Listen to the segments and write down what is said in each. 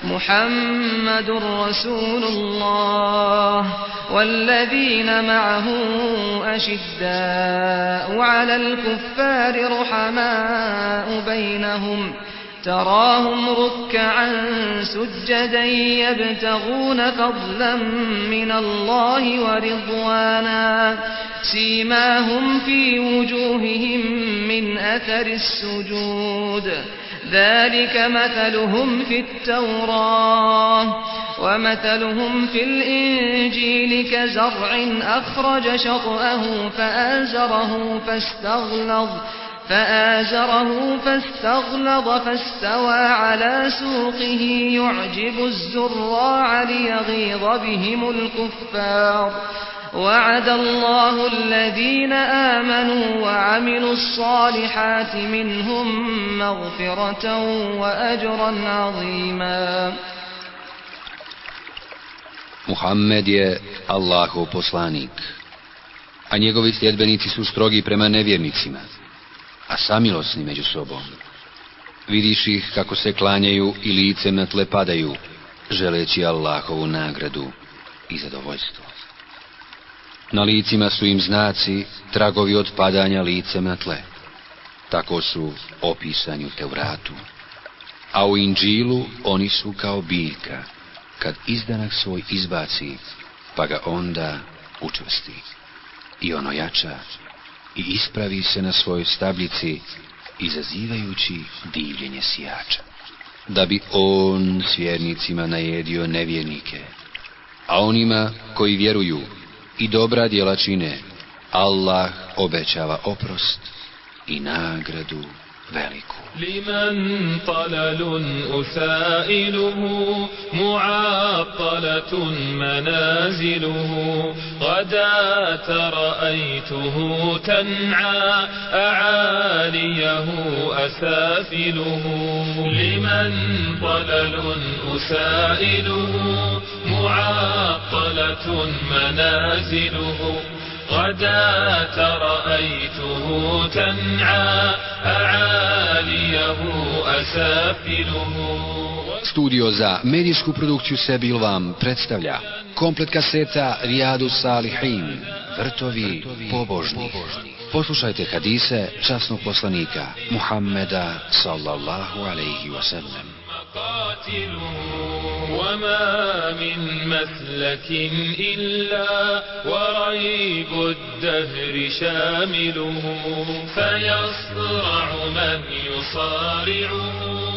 محمد رسول الله والذين معه أشداء على الكفار رحماء بينهم تراهم ركعا سجدا يبتغون فضلا من الله ورضوانا سيماهم في وجوههم من أثر السجود ذلك مثلهم في التوراة ومثلهم في الإنجيل كزرع أخرج شطأه فآزره فاستغلظ فاستوى على سوقه يعجب الزراع ليغيظ بهم الكفار وعد الله الذين آمنوا وعملوا الصالحات منهم مغفرة وأجرا عظيما. Muhammed je Allahov poslanik, a njegovi sljedbenici su strogi prema nevjernicima, a samilosni među sobom. Vidiš ih kako se klanjaju i licem na tle padaju, želeći Allahovu nagradu i zadovoljstvo. Na licima su im znaci, tragovi od padanja licem na tle. Tako su opisani u Tevratu. A u Inđilu oni su kao biljka, kad izdanak svoj izbaci, pa ga onda učvrsti. I ono jača i ispravi se na svojoj stabljici, izazivajući divljenje sijača. Da bi on s vjernicima najedio nevjernike, a onima koji vjeruju i dobra djela čine, Allah obećava oprost i nagradu veliku. Liman talalun usailuhu mu'attalatun manaziluhu qadat ra'aytuhu tan'a a'aliyahu asafiluhu. Liman talalun usailuhu mu'attalatun manaziluhu غداة رأيته تنعى أعاليه أسافله. Studio za medijsku produkciju Sebil vam predstavlja komplet kaseta Rijadu Salihin, vrtovi pobožnih. Poslušajte hadise časnog poslanika Muhammeda sallallahu alejhi ve sellem. وما من مسلك إلا وريب الدهر شامله فيصرع من يصارعه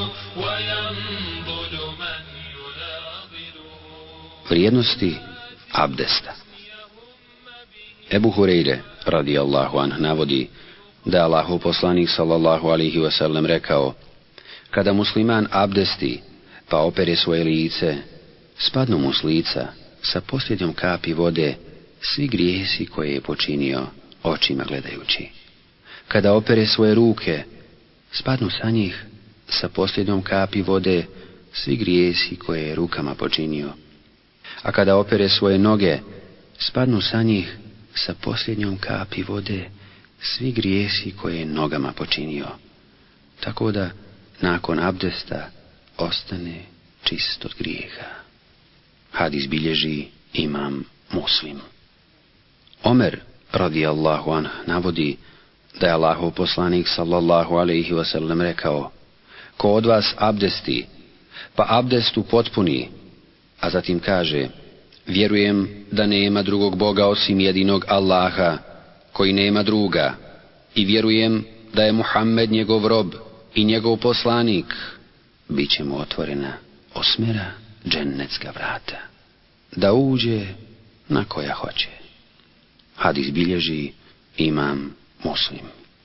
وينضل من يناضله. Vrijednosti abdesta. Ebu Hureyre radijallahu anh navodi da je Allahov poslanik sallallahu alejhi ve sellem rekao: kada musliman abdesti pa opere svoje lice, spadnu mu s lica sa posljednjom kapi vode svi grijesi koje je počinio očima gledajući. Kada opere svoje ruke, spadnu sa njih sa posljednjom kapi vode svi grijesi koje je rukama počinio. A kada opere svoje noge, spadnu sa njih sa posljednjom kapi vode svi grijesi koje je nogama počinio. Tako da nakon abdesta ostane čist od grijeha. Hadis bilježi imam Muslim. Omer radijallahu anh navodi da je Allahov poslanik sallallahu alejhi ve sellem rekao: ko od vas abdesti, pa abdest upotpuni, a zatim kaže: vjerujem da nema drugog Boga osim jedinog Allaha, koji nema druga, i vjerujem da je Muhammed njegov rob i njegov poslanik, bit će mu otvorena 8 džennetska vrata, da uđe na koja hoće. Hadis bilježi imam Muslim.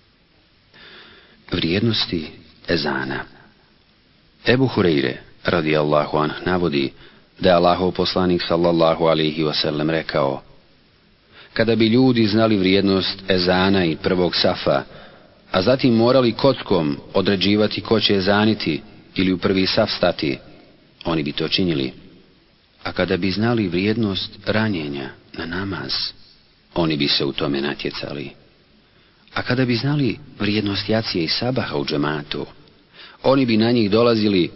Vrijednosti ezana. Ebu Hureyre radijallahu anh navodi da je Allahov poslanik sallallahu alejhi ve sellem rekao: kada bi ljudi znali vrijednost ezana i prvog safa, a zatim morali kockom određivati ko će ezaniti ili u prvi saf stati, oni bi to činili. A kada bi znali vrijednost ranjenja na namaz, oni bi se u tome natjecali. A kada bi znali vrijednost jacije i sabaha u džematu, oni bi na njih dolazili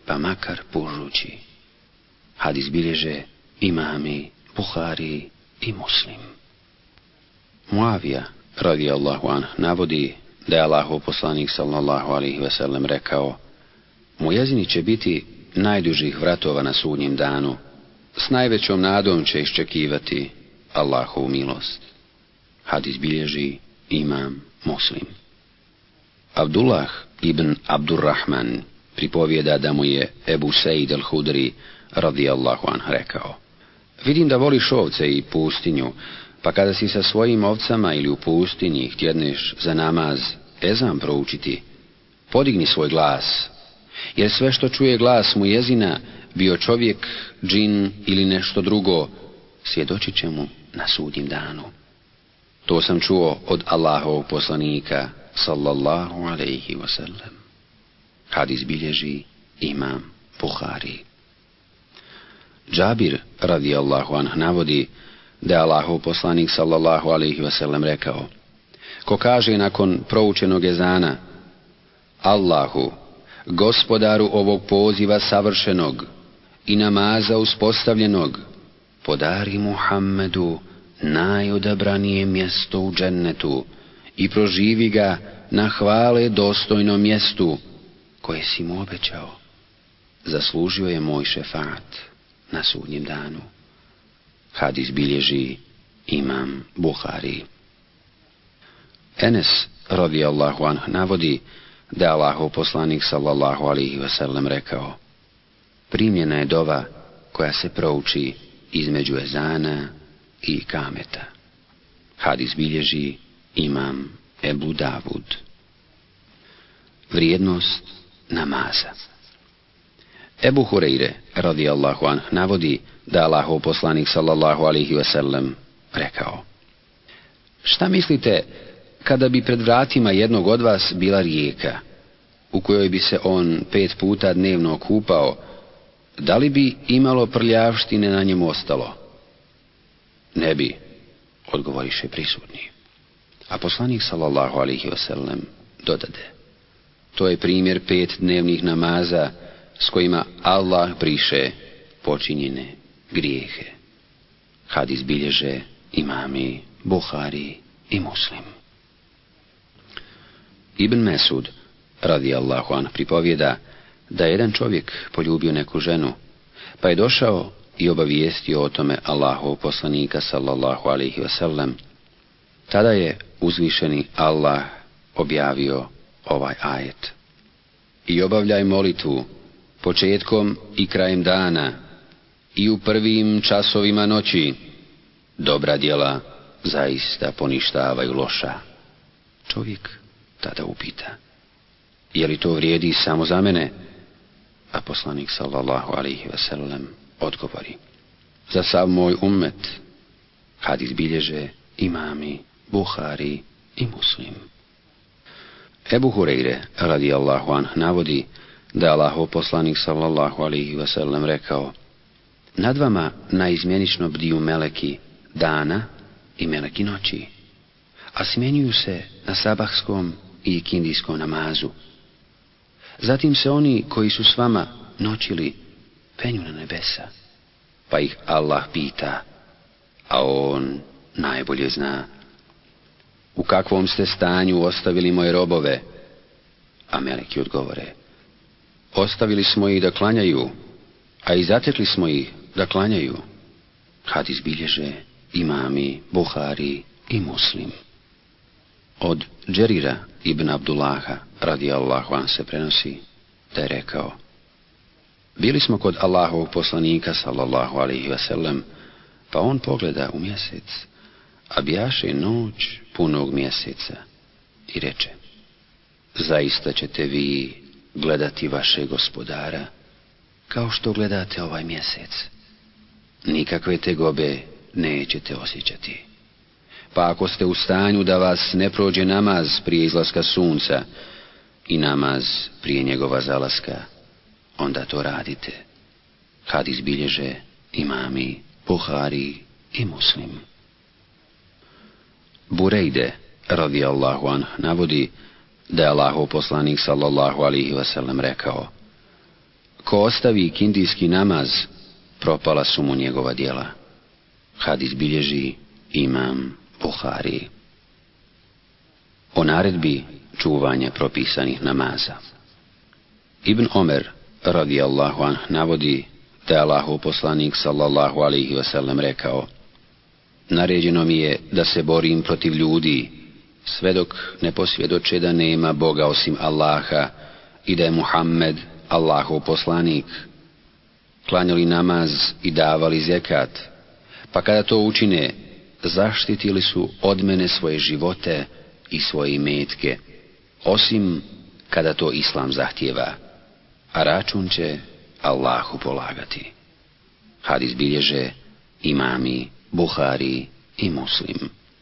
pa makar pužući. Hadis bilježe imami Buhari i Muslim. Muavija radijallahu anh navodi da je Allahov poslanik sallallahu alejhi ve sellem rekao: Mujezini će biti najdužih vratova na sudnjem danu, s najvećom nadom će iščekivati Allahovu milost. Hadis bilježi imam Muslim. Abdullah ibn Abdurrahman pripovijeda da mu je Ebu Sejd al-Hudri radijallahu anh rekao: Vidim da voliš ovce i pustinju, pa kada si sa svojim ovcama ili u pustinji htjedneš za namaz ezan proučiti, podigni svoj glas, jer sve što čuje glas mujezina, bio čovjek, džin ili nešto drugo, svjedočit će mu na sudnjem danu. To sam čuo od Allahovog poslanika sallallahu alejhi ve sellem. Hadis bilježi imam Buhari. Džabir radijallahu anh navodi da je Allahov poslanik sallallahu alejhi ve sellem rekao: Ko kaže nakon proučenog ezana: Allahu, gospodaru ovog poziva savršenog i namaza uspostavljenog, podari Muhammedu najodabranije mjesto u džennetu i proživi ga na hvale dostojnom mjestu koje si mu obećao, zaslužio je moj šefaat na sudnjem danu. Hadis bilježi imam Buhari. Enes radijallahu anh navodi da je Allahov poslanik sallallahu alejhi ve sellem rekao: Primljena je dova koja se prouči između ezana i kameta. Hadis bilježi imam Ebu Davud. Vrijednost namaza. Ebu Hureyre radijallahu anh navodi da je Allahov poslanik sallallahu alejhi ve sellem rekao: Šta mislite kada bi pred vratima jednog od vas bila rijeka, u kojoj bi se on 5 puta dnevno kupao, da li bi imalo prljavštine na njemu ostalo? Ne bi, odgovoriše prisutni. A poslanik sallallahu alejhi ve sellem dodade: To je primjer 5 dnevnih namaza s kojima Allah briše počinjene grijehe. Hadis bilježe imami Buhari i Muslim. Ibn Mesud radijallahu anh pripovijeda da je jedan čovjek poljubio neku ženu, pa je došao i obavijestio o tome Allahov poslanika sallallahu alejhi ve sellem. Tada je uzvišeni Allah objavio ovaj ajet: I obavljaj molitvu početkom i krajem dana i u prvim časovima noći, dobra djela zaista poništavaju loša. Čovjek tada upita: Je li to vrijedi samo za mene? A poslanik sallallahu alejhi ve sellem odgovori: Za sav moj ummet. Hadis bilježe imami Buhari i Muslim. Ebu Hureyre radijallahu anh navodi da je Allahov poslanik sallallahu alejhi ve sellem rekao: Nad vama naizmjenično bdiju meleki dana i meleki noći, a smjenjuju se na sabahskom i kindijskom namazu. Zatim se oni koji su s vama noćili penju na nebesa, pa ih Allah pita, a on najbolje zna: U kakvom ste stanju ostavili moje robove? A meleki odgovore: Ostavili smo ih da klanjaju, a i zatekli smo ih da klanjaju. Hadis bilježe imami Buhari i Muslim. Od Džerira ibn Abdullaha radijallahu anh se prenosi da je rekao: Bili smo kod Allahovog poslanika sallallahu alejhi ve sellem, pa on pogleda u mjesec, a bijaše noć punog mjeseca, i reče: Zaista ćete vi gledati vašeg gospodara kao što gledate ovaj mjesec. Nikakve tegobe nećete osjećati. Pa ako ste u stanju da vas ne prođe namaz prije izlaska sunca i namaz prije njegova zalaska, onda to radite. Hadis bilježe imami Buhari i Muslim. Burejde radijallahu anh navodi da je Allahov poslanik sallallahu alejhi ve sellem rekao: Ko ostavi kindijski namaz, propala su mu njegova djela. Hadis bilježi imam Buhari. O naredbi čuvanja propisanih namaza. Ibn Omer radijallahu anh navodi da je Allahov poslanik sallallahu alaihi wasallam rekao: naređeno mi je da se borim protiv ljudi sve dok ne posvjedoče da nema Boga osim Allaha i da je Muhammed Allahov poslanik, klanjali namaz i davali zekat, pa kada to učine, zaštitili su od mene svoje živote i svoje imetke, osim kada to Islam zahtijeva, a račun će Allahu polagati. Hadis bilježe imami Buhari i Muslim.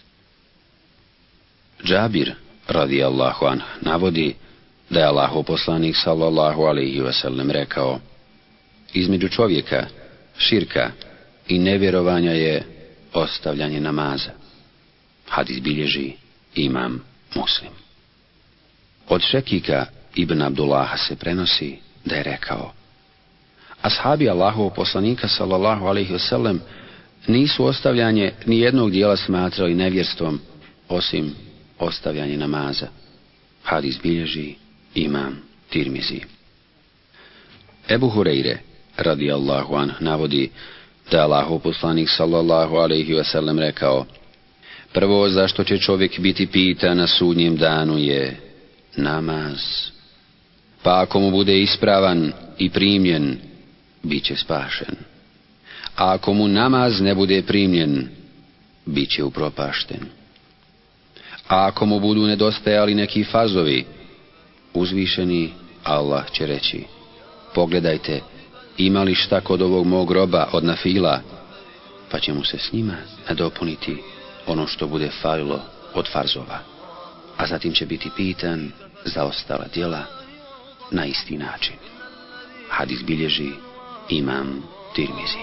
Džabir radijallahu anh navodi da je Allahov poslanik sallallahu alaihi wasallam rekao: između čovjeka, širka i nevjerovanja je ostavljanje namaza. Hadis bilježi imam Muslim. Od Šekika ibn Abdullaha se prenosi da je rekao: ashabi Allahovog poslanika sallallahu alaihi wasallam nisu ostavljanje ni jednog dijela smatrali nevjerstvom osim ostavljanje namaza. Hadis bilježi imam Tirmizi. Ebu Hureyre radijallahu anh navodi da je Allahov poslanik sallallahu alaihi wasallam rekao: prvo zašto će čovjek biti pitan na sudnjem danu je namaz. Pa ako mu bude ispravan i primljen, bit će spašen. A ako mu namaz ne bude primljen, bit će upropašten. A ako mu budu nedostajali neki fazovi, uzvišeni Allah će reći: pogledajte, ima li šta kod ovog mog roba od nafila, pa će mu se s njima nadopuniti ono što bude falilo od farzova, a zatim će biti pitan za ostala djela na isti način. Hadis bilježi imam Tirmizi.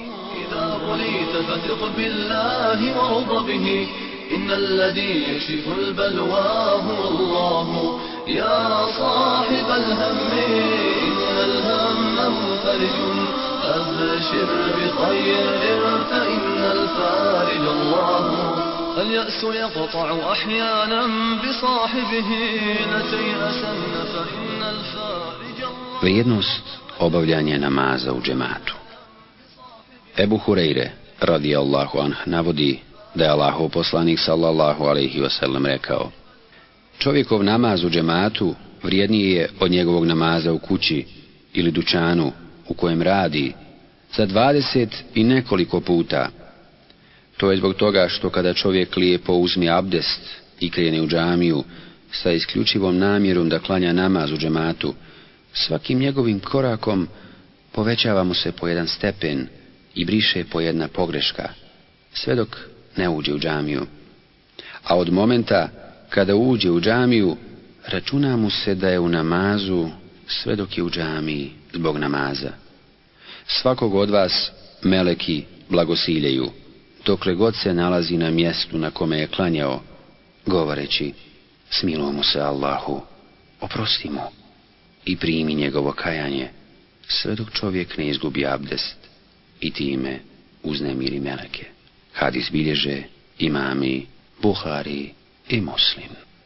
إن الذي يكشف البلوى هو الله يا صاحب الهم إن الهم منفرج أبشر بخير فإن الفارج الله اليأس يقطع أحيانا بصاحبه نتيأسا فإن الفارج الله. Vrijednost obavljanja namaza u džematu. Ebu Hureyre radijallahu anh navodi da je Allahov poslanik sallallahu alaihi wasallam rekao: čovjekov namaz u džematu vrijedniji je od njegovog namaza u kući ili dućanu u kojem radi za 20 i nekoliko puta. To je zbog toga što kada čovjek lijepo uzme abdest i krene u džamiju sa isključivom namjerom da klanja namaz u džematu, svakim njegovim korakom povećava mu se po jedan stepen i briše po jedna pogreška, sve dok ne uđe u džamiju. A od momenta kada uđe u džamiju, računa mu se da je u namazu sve dok je u džamiji zbog namaza. Svakog od vas meleki blagosiljaju, dokle god se nalazi na mjestu na kome je klanjao, govoreći: smilo mu se Allahu, oprosti mu i primi njegovo kajanje, sve dok čovjek ne izgubi abdest i time uznemiri meleke. Hadis bilježe imami Buhari i Muslim.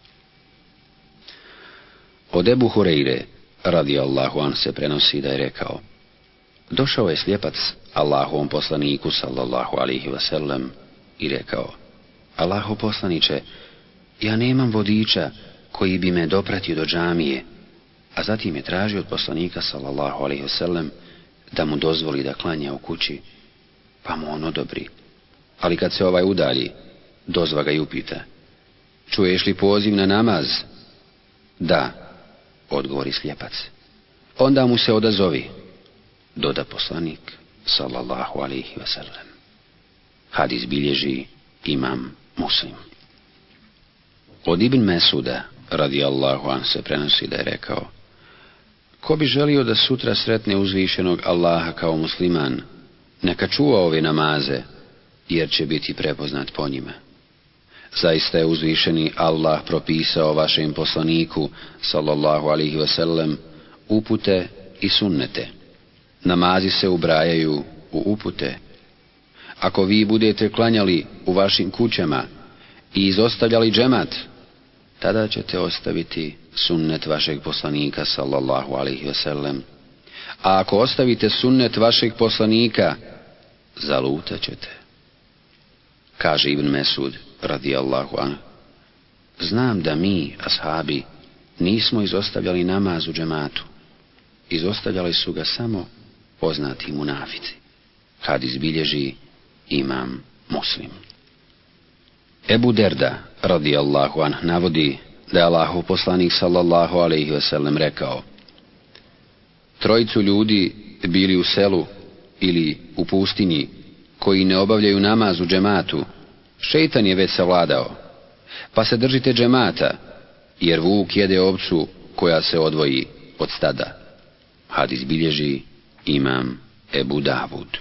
Od Ebu Hureyre radijallahu anh se prenosi da je rekao: došao je slijepac Allahovom poslaniku sallallahu alaihi wasallam i rekao: Allahov poslaniče, ja nemam vodiča koji bi me dopratio do džamije. A zatim je tražio od poslanika sallallahu alaihi wasallam da mu dozvoli da klanja u kući, pa mu on odobri. Ali kad se ovaj udalji, dozva ga i upita: čuješ li poziv na namaz? Da, odgovori slijepac. Onda mu se odazovi, doda poslanik sallallahu alaihi wasallam. Hadis bilježi imam Muslim. Od Ibn Mesuda radijallahu anh se prenosi da je rekao: ko bi želio da sutra sretne uzvišenog Allaha kao musliman, neka čuva ove namaze, jer će biti prepoznat po njima. Zaista je uzvišeni Allah propisao vašem poslaniku sallallahu alaihi wasallam upute i sunnete, namazi se ubrajaju u upute. Ako vi budete klanjali u vašim kućama i izostavljali džemat, tada ćete ostaviti sunnet vašeg poslanika sallallahu alejhi ve sellem. A ako ostavite sunnet vašeg poslanika, zalutat ćete. Kaže Ibn Mesud radijallahu anhu: znam da mi, ashabi, nismo izostavljali namaz u džematu. Izostavljali su ga samo poznati munafici. Hadis bilježi imam Muslim. Ebu Derda radijallahu anhu navodi da je Allahov poslanik sallallahu alejhi ve sellem rekao: trojicu ljudi bili u selu ili u pustinji koji ne obavljaju namaz u džematu, šejtan je već savladao, pa se držite džemata, jer vuk jede ovcu koja se odvoji od stada. Hadis bilježi imam Ebu Davud.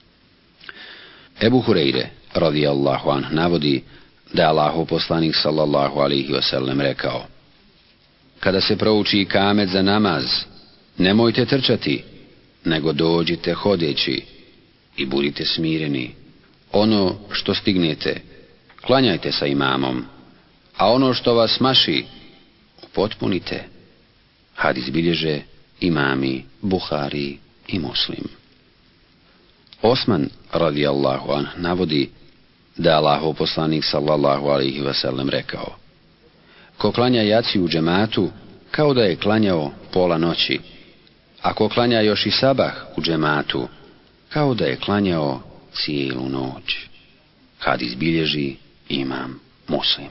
Ebu Hurejre radijallahu anhu navodi da je Allahov poslanik sallallahu alejhi ve sellem rekao: kada se prouči kamet za namaz, nemojte trčati, nego dođite hodeći i budite smireni. Ono što stignete, klanjajte sa imamom, a ono što vas maši, upotpunite. Hadis bilježe imami Buhari i Muslim. Osman radijallahu anhu navodi da je Allahov poslanik sallallahu alejhi ve sellem rekao: ko klanja jaciju u džematu, kao da je klanjao pola noći, a ko klanja još i sabah u džematu, kao da je klanjao cijelu noć. Hadis bilježi imam Muslim.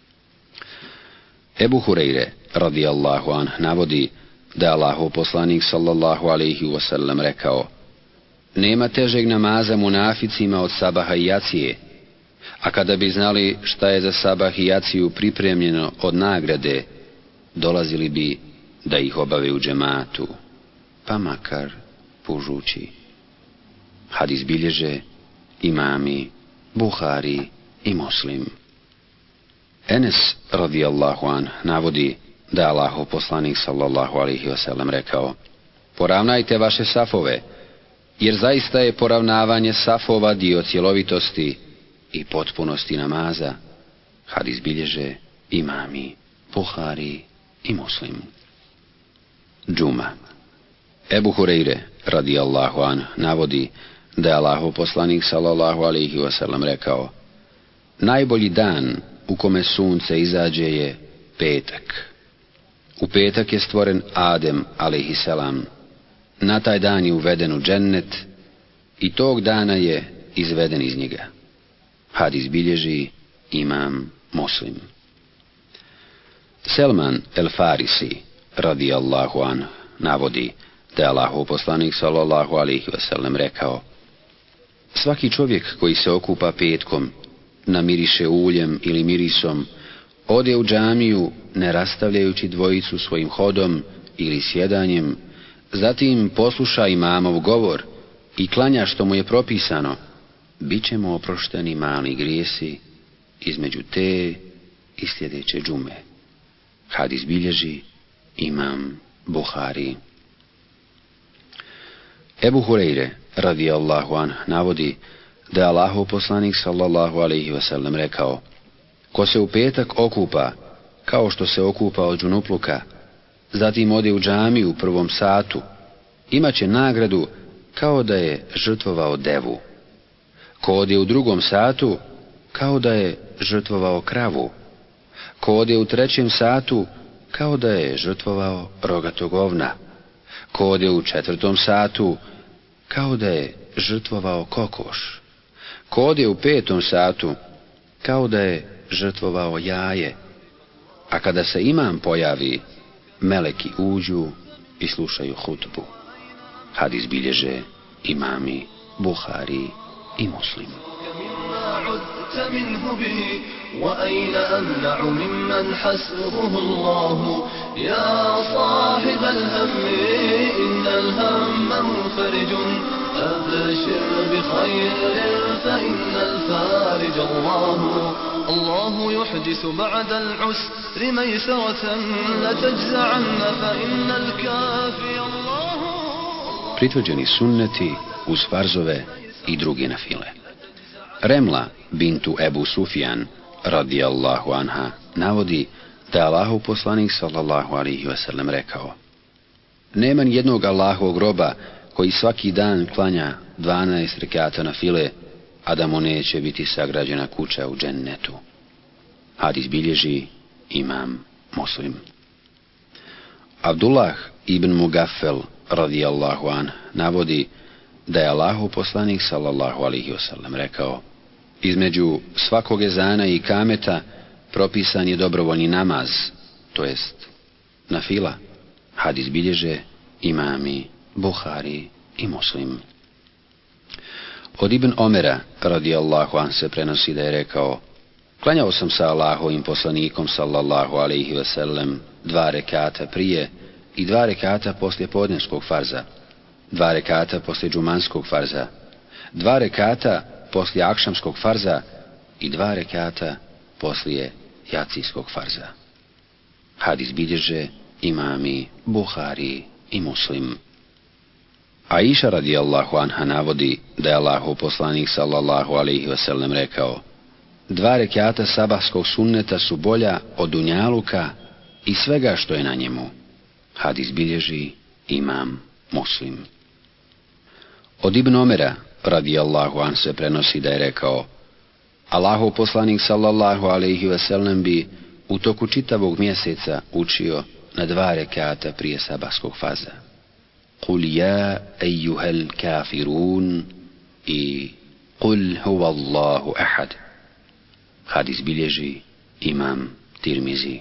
Ebu Hurejre radijallahu anhu navodi da je Allahov poslanik sallallahu alejhi ve sellem rekao: nema težeg namaza munaficima od sabaha i jacije, a kada bi znali šta je za sabah i jaciju pripremljeno od nagrade, dolazili bi da ih obave u džematu, pa makar pužući. Hadis bilježe imami Buhari i Muslim. Enes radijallahu anhu navodi da je Allahov poslanik sallallahu alejhi ve sellem rekao: poravnajte vaše safove, jer zaista je poravnavanje safova dio cjelovitosti i potpunosti namaza. Hadis bilježe imami Buhari i Muslim. Džuma. Ebu Hurejre radijallahu anhu navodi da je Allahov poslanik sallallahu alejhi ve sellem rekao: najbolji dan u kome sunce izađe je petak. U petak je stvoren Adem alejhiselam. Na taj dan je uveden u džennet i tog dana je izveden iz njega. Hadis bilježi imam Muslim. Selman el Farisi radijallahu anhu navodi da je Allahov poslanik sallallahu alejhi ve sellem rekao: svaki čovjek koji se okupa petkom, namiriše uljem ili mirisom, ode u džamiju ne rastavljajući dvojicu svojim hodom ili sjedanjem, zatim posluša imamov govor i klanja što mu je propisano, bit će mu oprošteni mali grijesi između te i sljedeće džume. Hadis bilježi imam Buhari. Ebu Hurejre radijallahu anhu navodi da je Allahov poslanik sallallahu alejhi ve sellem rekao: ko se u petak okupa kao što se okupa od džunupluka, zatim ode u džamiju u prvom satu, imaće nagradu kao da je žrtvovao devu. Ko ode u drugom satu, kao da je žrtvovao kravu. Ko ode u trećem satu, kao da je žrtvovao rogatog ovna. Ko ode u četvrtom satu, kao da je žrtvovao kokoš. Ko ode u petom satu, kao da je žrtvovao jaje. A kada se imam pojavi, meleki uđu i slušaju hutbu. Hadis bilježe imami Buhari i Muslim. منه به وأين أمنع ممن حسبه الله يا صاحب الهم إن الهم منفرج أبشر بخير فإن الفارج الله يحدث بعد العسر ميسرة لتجزعن فإن الكافي الله. pritvrđeni sunneti uz farzove i druge nafile. Remla bintu Ebu Sufjan radijallahu anha navodi da je Allahov poslanik sallallahu alejhi ve sellem rekao: nema ni jednog Allahovog roba koji svaki dan klanja 12 rekata nafile, a da mu neće biti sagrađena kuća u džennetu. Hadis bilježi imam Muslim. Abdullah ibn Mugaffel radijallahu anh navodi da je Allahov poslanik sallallahu alejhi ve sellem rekao: između svakog ezana i kameta propisan je dobrovoljni namaz, to jest nafila. Hadis bilježe imami Buhari i Muslim. Od Ibn Omera radijallahu anh se prenosi da je rekao: klanjao sam sa Allahovim poslanikom sallallahu alejhi ve sellem 2 rekata prije i 2 rekata poslije podnevskog farza, 2 rekata poslije džumanskog farza, 2 rekata poslije akšamskog farza i 2 rekata poslije jacijskog farza. Hadis bilježe imami Buhari i Muslim. Aisha radijallahu anha navodi da je Allahov poslanik sallallahu alejhi ve sellem rekao: 2 rekata sabahskog sunneta su bolja od dunjaluka i svega što je na njemu. Hadis bilježi imam Muslim. Od Ibn Omera radijallahu anh se prenosi da je rekao: Allahov poslanik sallallahu alejhi ve sellem bi u toku čitavog mjeseca učio na 2 rekata prije sabahskog farza: Kul ja ejuhel kafirun i Kul huvallahu ahad. Hadis bilježi imam Tirmizi.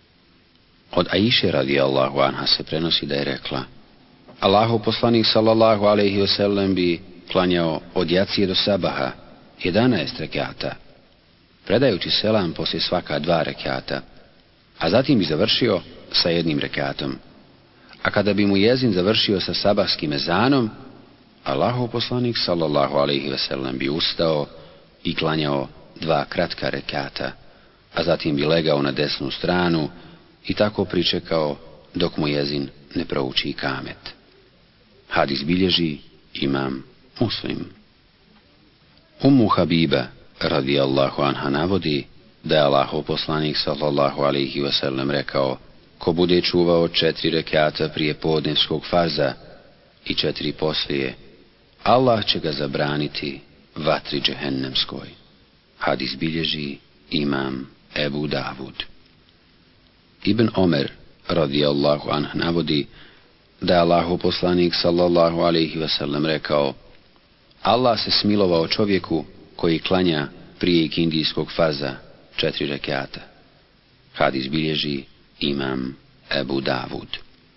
Od Aiše radijallahu anha se prenosi da je rekla: Allahov poslanik sallallahu alejhi ve sellem bi klanjao od jacije do sabaha 11 rekata, predajući selam poslije svaka 2 rekata, a zatim bi završio sa 1 rekatom. A kada bi mu jezin završio sa sabahskim ezanom, Allahov poslanik sallallahu alejhi ve sellem bi ustao i klanjao 2 kratka rekata, a zatim bi legao na desnu stranu i tako pričekao dok mu jezin ne prouči kamet. Hadis bilježi imam Muslim. Ummu Habiba radijallahu anha navodi da je Allahov poslanik sallallahu alejhi ve sellem rekao: ko bude čuvao 4 rekata prije podnevskog farza i 4 poslije, Allah će ga zabraniti vatri džehennemskoj. Hadis bilježi imam Ebu Davud. Ibn Omer radijallahu anh navodi da je Allahov poslanik sallallahu alejhi ve sellem rekao: Allah se smilovao čovjeku koji klanja prije ikindijskog farza 4 rekata. Hadis bilježi imam Ebu Davud.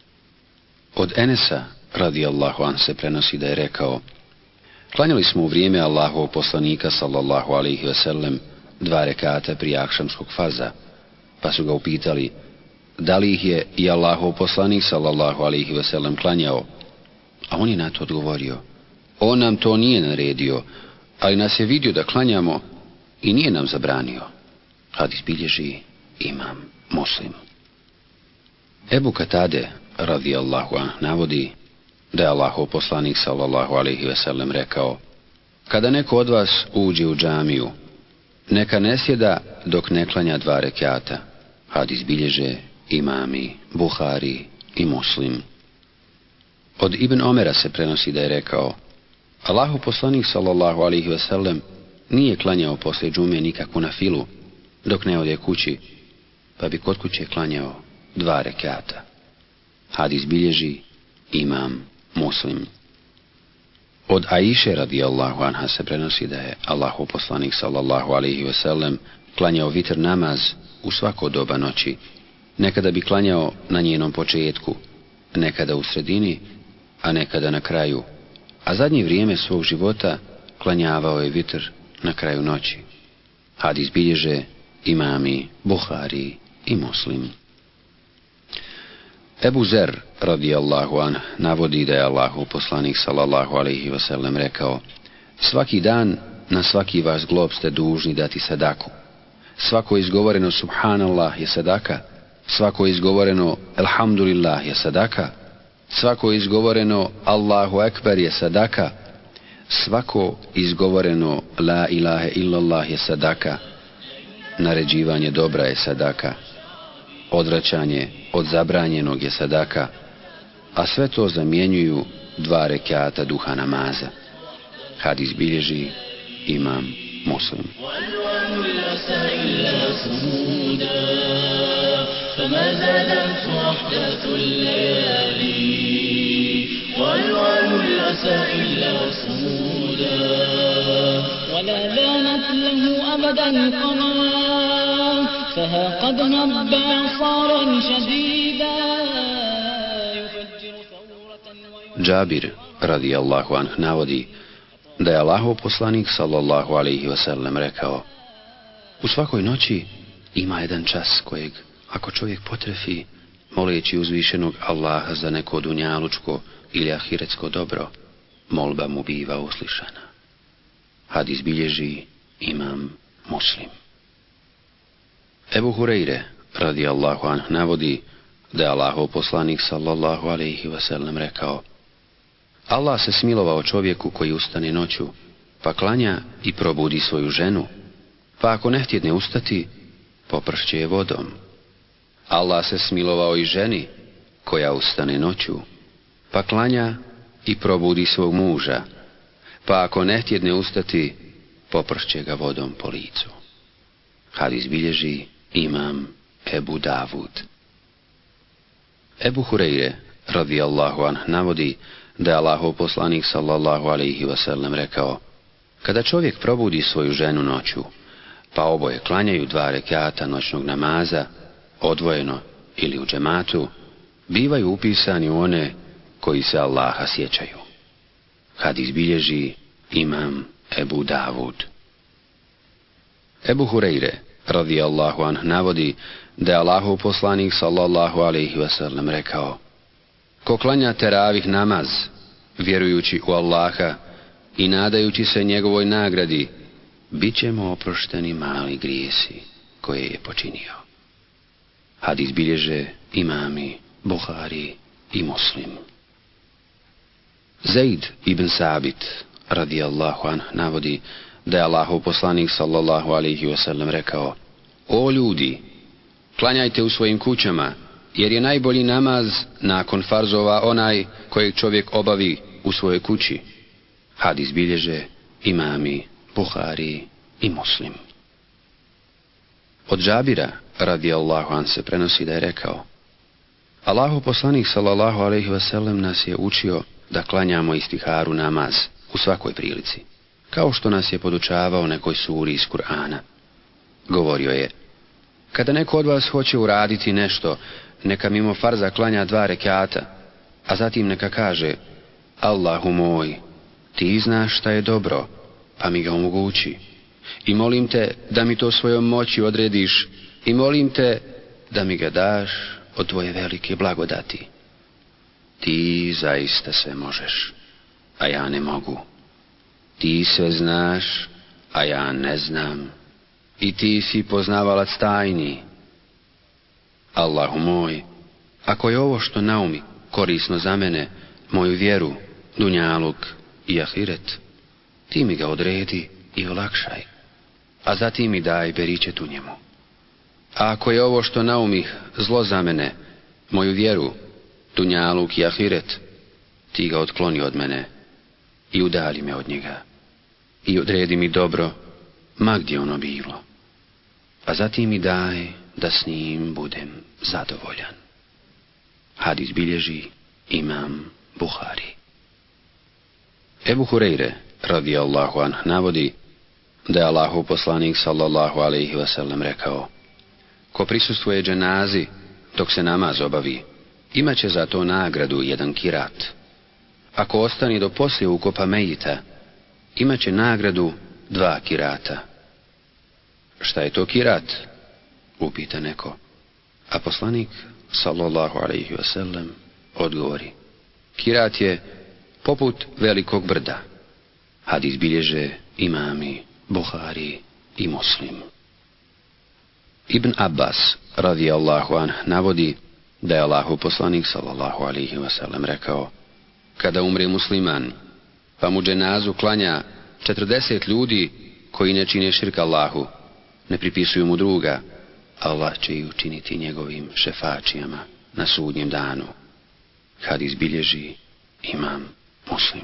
Od Enesa radijallahu anh se prenosi da je rekao: klanjali smo u vrijeme Allahovog poslanika sallallahu alejhi ve sellem 2 rekata prije akšamskog farza, pa su ga upitali da li ih je i Allahov poslanik sallallahu alejhi ve sellem klanjao, a on je na to odgovorio: on nam to nije naredio, ali nas je vidio da klanjamo i nije nam zabranio. Hadis bilježi imam Muslim. Ebu Katade radijallahu anh navodi da je Allahov poslanik sallallahu alejhi ve sellem rekao: kada neko od vas uđe u džamiju, neka ne sjeda dok ne klanja 2 rekata. Hadis bilježe imami Buhari i Muslim. Od Ibn Omera se prenosi da je rekao: Allahov poslanik sallallahu alejhi ve sellem nije klanjao poslije džume nikakvu nafilu dok ne ode kući, pa bi kod kuće klanjao 2 rekata. Hadis bilježi imam Muslim. Od Aiše radijallahu anha se prenosi da je Allahov poslanik sallallahu alejhi ve sellem klanjao vitr namaz u svako doba noći. Nekada bi klanjao na njenom početku, nekada u sredini, a nekada na kraju, a zadnje vrijeme svog života klanjavao je vitr na kraju noći. Hadis bilježe imami Buhari i Muslim. Ebu Zer radijallahu anh navodi da je Allahov poslanik sallallahu alejhi ve sellem rekao: svaki dan na svaki vaš glob ste dužni dati sadaku. Svako izgovoreno subhanallah je sadaka, svako izgovoreno elhamdulillah je sadaka, Svako izgovoreno Allahu Ekber je sadaka. Svako izgovoreno La ilaha illallah je sadaka. Naređivanje dobra je sadaka. Odvraćanje od zabranjenog je sadaka. A sve to zamjenjuju 2 rekata duha namaza. Hadis bilježi imam Muslim. فما زالت وحدة الليالي والوان الأسى إلا صمودا ولا لانت له أبدا قمرا فها قد هب عصارا شديدا يفجر ثورة Džabir radijallahu anh navodi da je Allahov poslanik sallallahu alejhi ve sellem rekao: u svakoj noći ima jedan čas kojeg ako čovjek potrefi, moleći uzvišenog Allaha za neko dunjalučko ili ahiretsko dobro, molba mu biva uslišana. Hadis bilježi imam Muslim. Ebu Hurejre radijallahu anh navodi da je Allahov poslanik sallallahu alejhi ve sellem rekao: Allah se smilovao čovjeku koji ustane noću, pa klanja i probudi svoju ženu, pa ako ne htjedne ustati, popršće je vodom. Allah se smilovao i ženi koja ustane noću, pa klanja i probudi svog muža, pa ako ne htjedne ustati, popršće ga vodom po licu. Hadis bilježi imam Ebu Davud. Ebu Hurejre radijallahu anh navodi da je Allahov poslanik sallallahu alejhi ve sellem rekao: kada čovjek probudi svoju ženu noću, pa oboje klanjaju 2 rekata noćnog namaza, odvojeno ili u džematu, bivaju upisani u one koji se Allaha sjećaju. Hadis bilježi imam Ebu Davud. Ebu Hurejre radijallahu anh navodi da je Allahov poslanik sallallahu alejhi ve sellem rekao: ko klanja teravih namaz, vjerujući u Allaha i nadajući se njegovoj nagradi, bit će mu oprošteni mali grijesi koje je počinio. Hadis bilježe imami Buhari i Muslim. Zaid ibn Sabit radijallahu anh navodi da je Allahov poslanik sallallahu alejhi ve sellem rekao: o ljudi, klanjajte u svojim kućama, jer je najbolji namaz nakon farzova onaj kojeg čovjek obavi u svojoj kući. Hadis bilježe imami Buhari i Muslim. Od Džabira radijallahu anh se prenosi da je rekao: Allahov poslanik sallallahu alejhi ve sellem nas je učio da klanjamo istiharu namaz u svakoj prilici, kao što nas je podučavao nekoj suri iz Kur'ana. Govorio je: kada neko od vas hoće uraditi nešto, neka mimo farza klanja 2 rekata, a zatim neka kaže: Allahu moj, ti znaš šta je dobro, pa mi ga omogući. I molim te da mi to svojom moći odrediš i molim te da mi ga daš od tvoje velike blagodati. Ti zaista sve možeš, a ja ne mogu. Ti sve znaš, a ja ne znam. I ti si poznavalac tajni. Allahu moj, ako je ovo što naumi korisno za mene, moju vjeru, dunjaluk i ahiret, ti mi ga odredi i olakšaj, a zatim mi daj beričet u njemu. A ako je ovo što naumi zlo za mene, moju vjeru, dunjaluk i ahiret, ti ga otkloni od mene i udalji me od njega i odredi mi dobro, ma gdje ono bilo, a zatim mi daj da s njim budem zadovoljan. Hadis bilježi imam Buhari. Ebu Hurejre radijallahu anh navodi da je Allahov poslanik sallallahu alejhi ve sellem rekao: ko prisustvuje dženazi dok se namaz obavi, imaće za to nagradu 1 kirat. Ako ostani do poslije ukopa mejita, imaće nagradu 2 kirata. Šta je to kirat? Upita neko. A poslanik sallallahu alejhi ve sellem odgovori: kirat je poput velikog brda. Hadis bilježe imami Buhari i Muslim. Ibn Abbas radijallahu anh navodi da je Allahov poslanik sallallahu alejhi ve sellem rekao: kada umre musliman, pa mu dženazu klanja 40 ljudi koji ne čine širk Allahu, ne pripisuju mu druga, Allah će ih učiniti njegovim šefačijama na sudnjem danu. Hadis bilježi imam Muslim.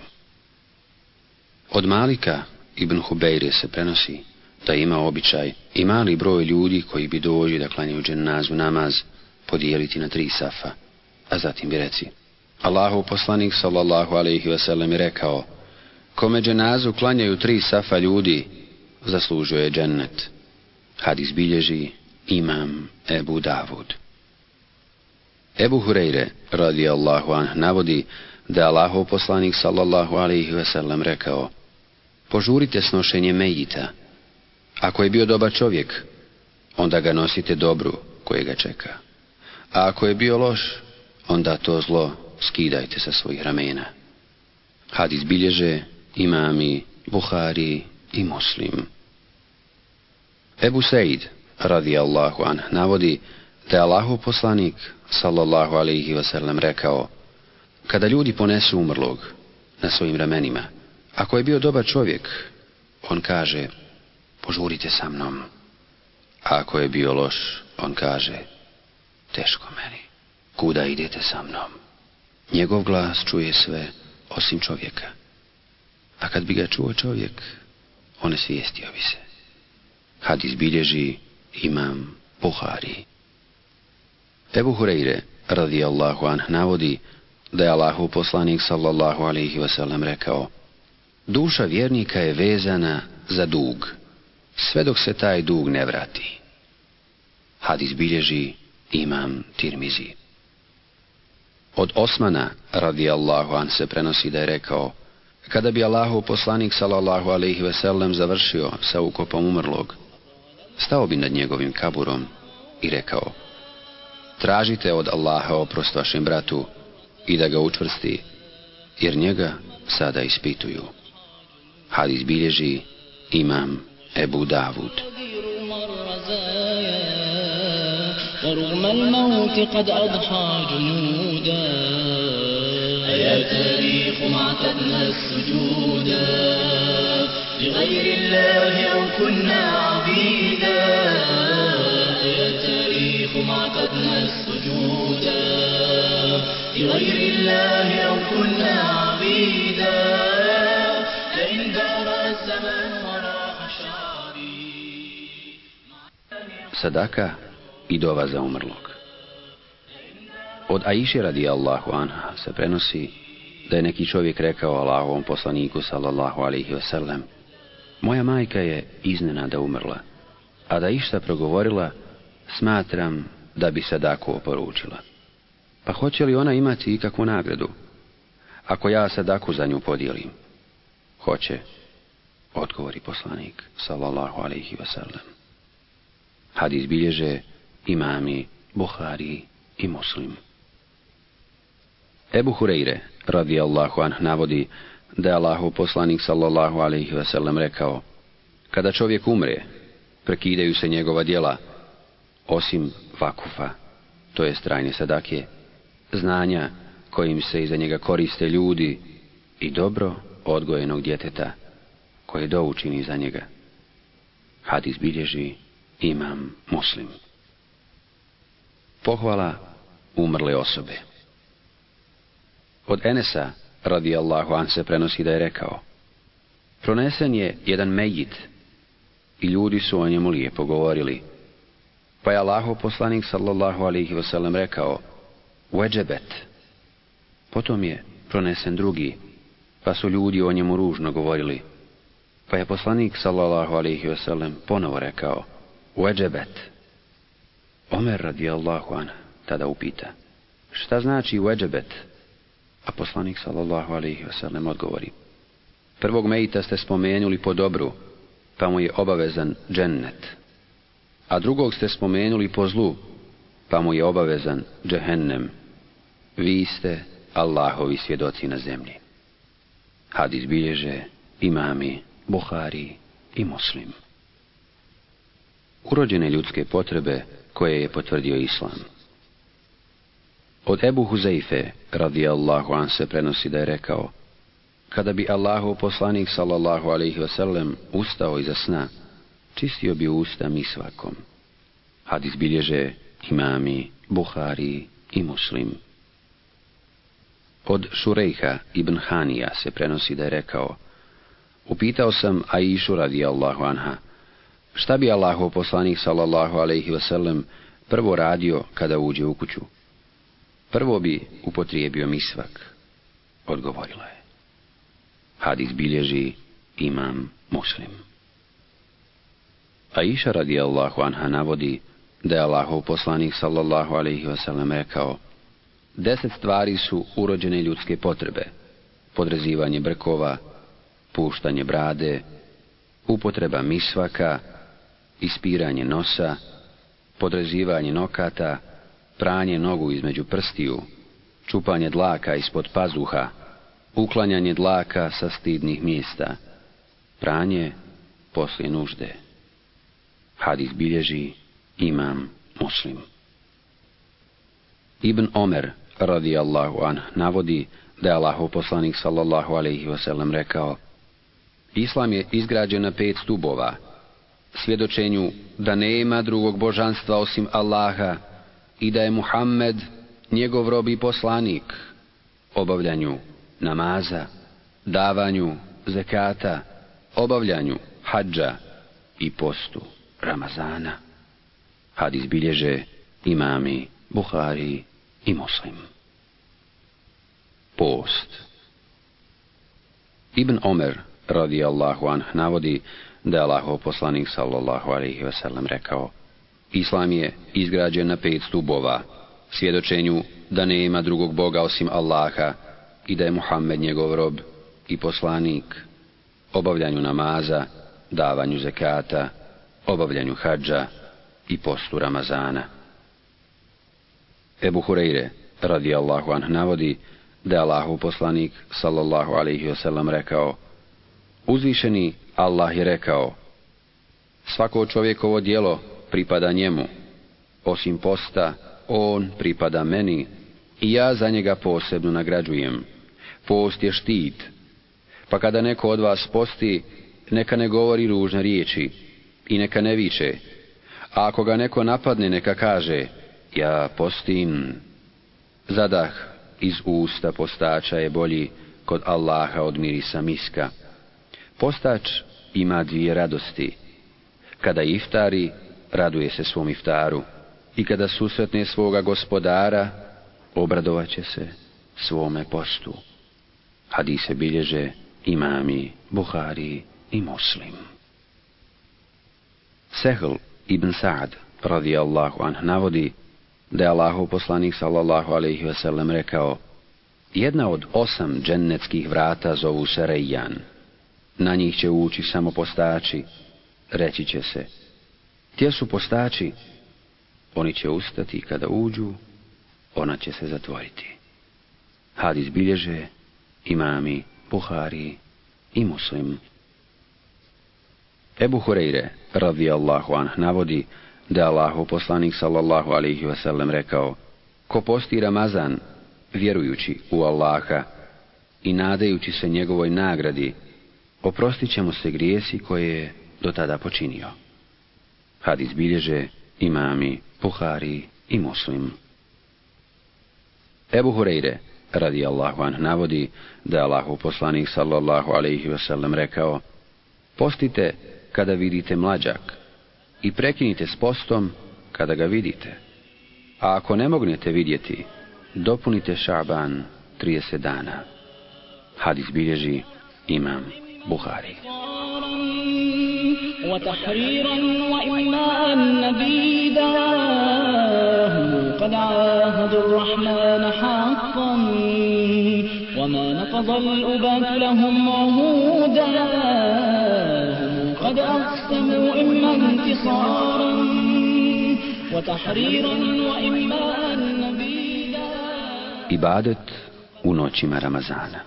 Od Malika ibn Hubeire se prenosi da ima običaj i mali broj ljudi koji bi došli da klanjaju dženazu namaz podijeliti na 3 safa, a zatim bi reci: Allahov poslanik sallallahu alejhi ve sellem je rekao: kome dženazu klanjaju 3 safa ljudi, zaslužio je džennet. Hadis bilježi imam Ebu Davud. Ebu Hureyre radijallahu anh navodi da je Allahov poslanik sallallahu alejhi ve sellem rekao: požurite s nošenjem mejita. Ako je bio dobar čovjek, onda ga nosite dobru koje ga čeka. A ako je bio loš, onda to zlo skidajte sa svojih ramena. Hadis bilježe imami Buhari i Muslim. Ebu Seid radijallahu anh navodi da je Allahov poslanik sallallahu alejhi ve sellem rekao: kada ljudi ponesu umrlog na svojim ramenima, ako je bio dobar čovjek, on kaže: požurite sa mnom. A ako je bio loš, on kaže: teško meni, kuda idete sa mnom? Njegov glas čuje sve osim čovjeka. A kad bi ga čuo čovjek, onesvijestio bi se. Hadis bilježi imam Buhari. Ebu Hureyre radijallahu anh navodi da je Allahov poslanik sallallahu alejhi ve sellem rekao: duša vjernika je vezana za dug, sve dok se taj dug ne vrati. Hadis bilježi imam Tirmizi. Od Osmana radijallahu anh se prenosi da je rekao: kada bi Allahov poslanik sallallahu alejhi ve sellem završio sa ukopom umrlog, stao bi nad njegovim kaburom i rekao: tražite od Allaha oprost vašem bratu i da ga učvrsti, jer njega sada ispituju. Hadis bilježi imam Ebu Davud. ورغم الموت قد أضحى جنودا يا تاريخ ما اعتدنا السجودا لغير الله أو كنا عبيدا يا تاريخ ما اعتدنا السجودا لغير الله أو كنا عبيدا فإن دار الزمن وراح شعري. Sadaka i dova za umrlog. Od Aiše radijallahu anha se prenosi da je neki čovjek rekao Allahovom poslaniku sallallahu alejhi ve sellem: moja majka je iznenada umrla, a da išta progovorila, smatram da bi sadaku oporučila. Pa hoće li ona imati ikakvu nagradu ako ja sadaku za nju podijelim? Hoće, odgovori poslanik sallallahu alejhi ve sellem. Hadis bilježe imami Buhari i Muslim. Ebu Hureyre radijallahu anh navodi da je Allahov poslanik sallallahu alejhi ve sellem rekao: kada čovjek umre, prekidaju se njegova djela, osim vakufa, to jest trajne sadake, znanja kojim se iza njega koriste ljudi i dobro odgojenog djeteta koje doučini za njega. Hadis bilježi imam Muslim. Pohvala umrle osobe. Od Enesa radijallahu anh se prenosi da je rekao: pronesen je jedan mejit i ljudi su o njemu lijepo govorili, pa je Allahov poslanik sallallahu alejhi ve sellem rekao: Uedžebet. Potom je pronesen drugi, pa su ljudi o njemu ružno govorili, pa je poslanik sallallahu alejhi ve sellem ponovo rekao: Uedžebet. Omer radijallahu anh tada upita: šta znači uedžebet? A poslanik sallallahu alejhi ve sellem odgovori: prvog mejita ste spomenuli po dobru, pa mu je obavezan džennet, a drugog ste spomenuli po zlu, pa mu je obavezan džehennem. Vi ste Allahovi svjedoci na zemlji. Hadis bilježe imami Buhari i Muslim. Urođene ljudske potrebe koje je potvrdio Islam. Od Ebu Huzeife, radijallahu an, se prenosi da je rekao: kada bi Allahov poslanik sallallahu alejhi ve sellem ustao iza sna, čistio bi usta misvakom. Hadis bilježe imami Buhari i Muslim. Od Šurejha ibn Hanija se prenosi da je rekao: upitao sam Aišu radijallahu anha, šta bi Allahov poslanik sallallahu alejhi ve sellem prvo radio kada uđe u kuću? Prvo bi upotrijebio misvak, odgovorila je. Hadis bilježi imam Muslim. Aiša radijallahu anha navodi da je Allahov poslanik sallallahu alejhi ve sellem rekao: 10 stvari su urođene ljudske potrebe: podrezivanje brkova, puštanje brade, upotreba misvaka, ispiranje nosa, podrezivanje nokata, pranje nogu između prstiju, čupanje dlaka ispod pazuha, uklanjanje dlaka sa stidnih mjesta, pranje poslije nužde. Hadis bilježi imam Muslim. Ibn Omer radijallahu anh navodi da je Allahov poslanik sallallahu alejhi ve sellem rekao: Islam je izgrađen na 5 stubova: svjedočenju da nema drugog božanstva osim Allaha i da je Muhammed njegov rob i poslanik, obavljanju namaza, davanju zekata, obavljanju hadža i postu Ramazana. Hadis bilježe imami Buhari i Muslim. Post. Ibn Omer radijallahu anh navodi da je Allahov poslanik sallallahu alejhi ve sellem rekao: Islam je izgrađen na 5 stubova: svjedočenju da nema drugog Boga osim Allaha i da je Muhammed njegov rob i poslanik, obavljanju namaza, davanju zekata, obavljanju hadža i postu Ramazana. Ebu Hurejre radijallahu anh navodi da je Allahov poslanik sallallahu alejhi ve sellem rekao: uzvišeni Allah je rekao: svako čovjekovo djelo pripada njemu, osim posta on pripada meni i ja za njega posebno nagrađujem. Post je štit, pa kada neko od vas posti, neka ne govori ružne riječi i neka ne viče, a ako ga neko napadne, neka kaže: ja postim. Zadah iz usta postača je bolji kod Allaha od mirisa miska. Postač ima 2 radosti: kada iftari, raduje se svom iftaru, i kada susretne svoga gospodara, obradovat će se svome postu. Hadise bilježe imami Buhari i Muslim. Sehl ibn Sa'd radijallahu anh navodi da je Allahov poslanik sallallahu alejhi ve sellem rekao: jedna od 8 džennetskih vrata zovu se Rejjan. Na njih će ući samo postači. Reći će se: gdje su postači? Oni će ustati, kada uđu, ona će se zatvoriti. Hadis bilježe imami Buhari i Muslim. Ebu Hurejre radijallahu anh navodi da je Allahov poslanik sallallahu alejhi ve sellem rekao: ko posti Ramazan vjerujući u Allaha i nadajući se njegovoj nagradi, oprostit će mu se grijesi koje je do tada počinio. Hadis bilježe imami Buhari i Muslim. Ebu Hurejre radijallahu anh navodi da je Allahov poslanik sallallahu alejhi ve sellem rekao: postite kada vidite mlađak i prekinite s postom kada ga vidite. A ako ne mognete vidjeti, dopunite Šaban 30 dana. Hadis bilježi imam Buhari. وتحريرا وإماء نبيدا قد عاهدوا الرحمن حقا وما نقض الأبات لهم عهودا قد أقسموا إما انتصارا وتحريرا وإماء نبيدا. Ibadet u noćima Ramazana.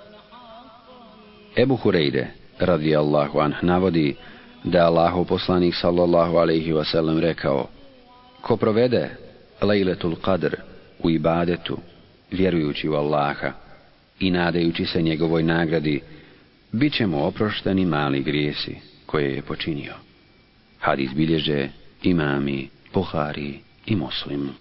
Ebu Hurejre radijallahu anh navodi da je Allahov poslanik sallallahu alejhi ve sellem rekao: ko provede Lejletul Qadr u ibadetu, vjerujući u Allaha i nadajući se njegovoj nagradi, bit će mu oprošteni mali grijesi koje je počinio. Hadis bilježe imami Buhari i Muslim.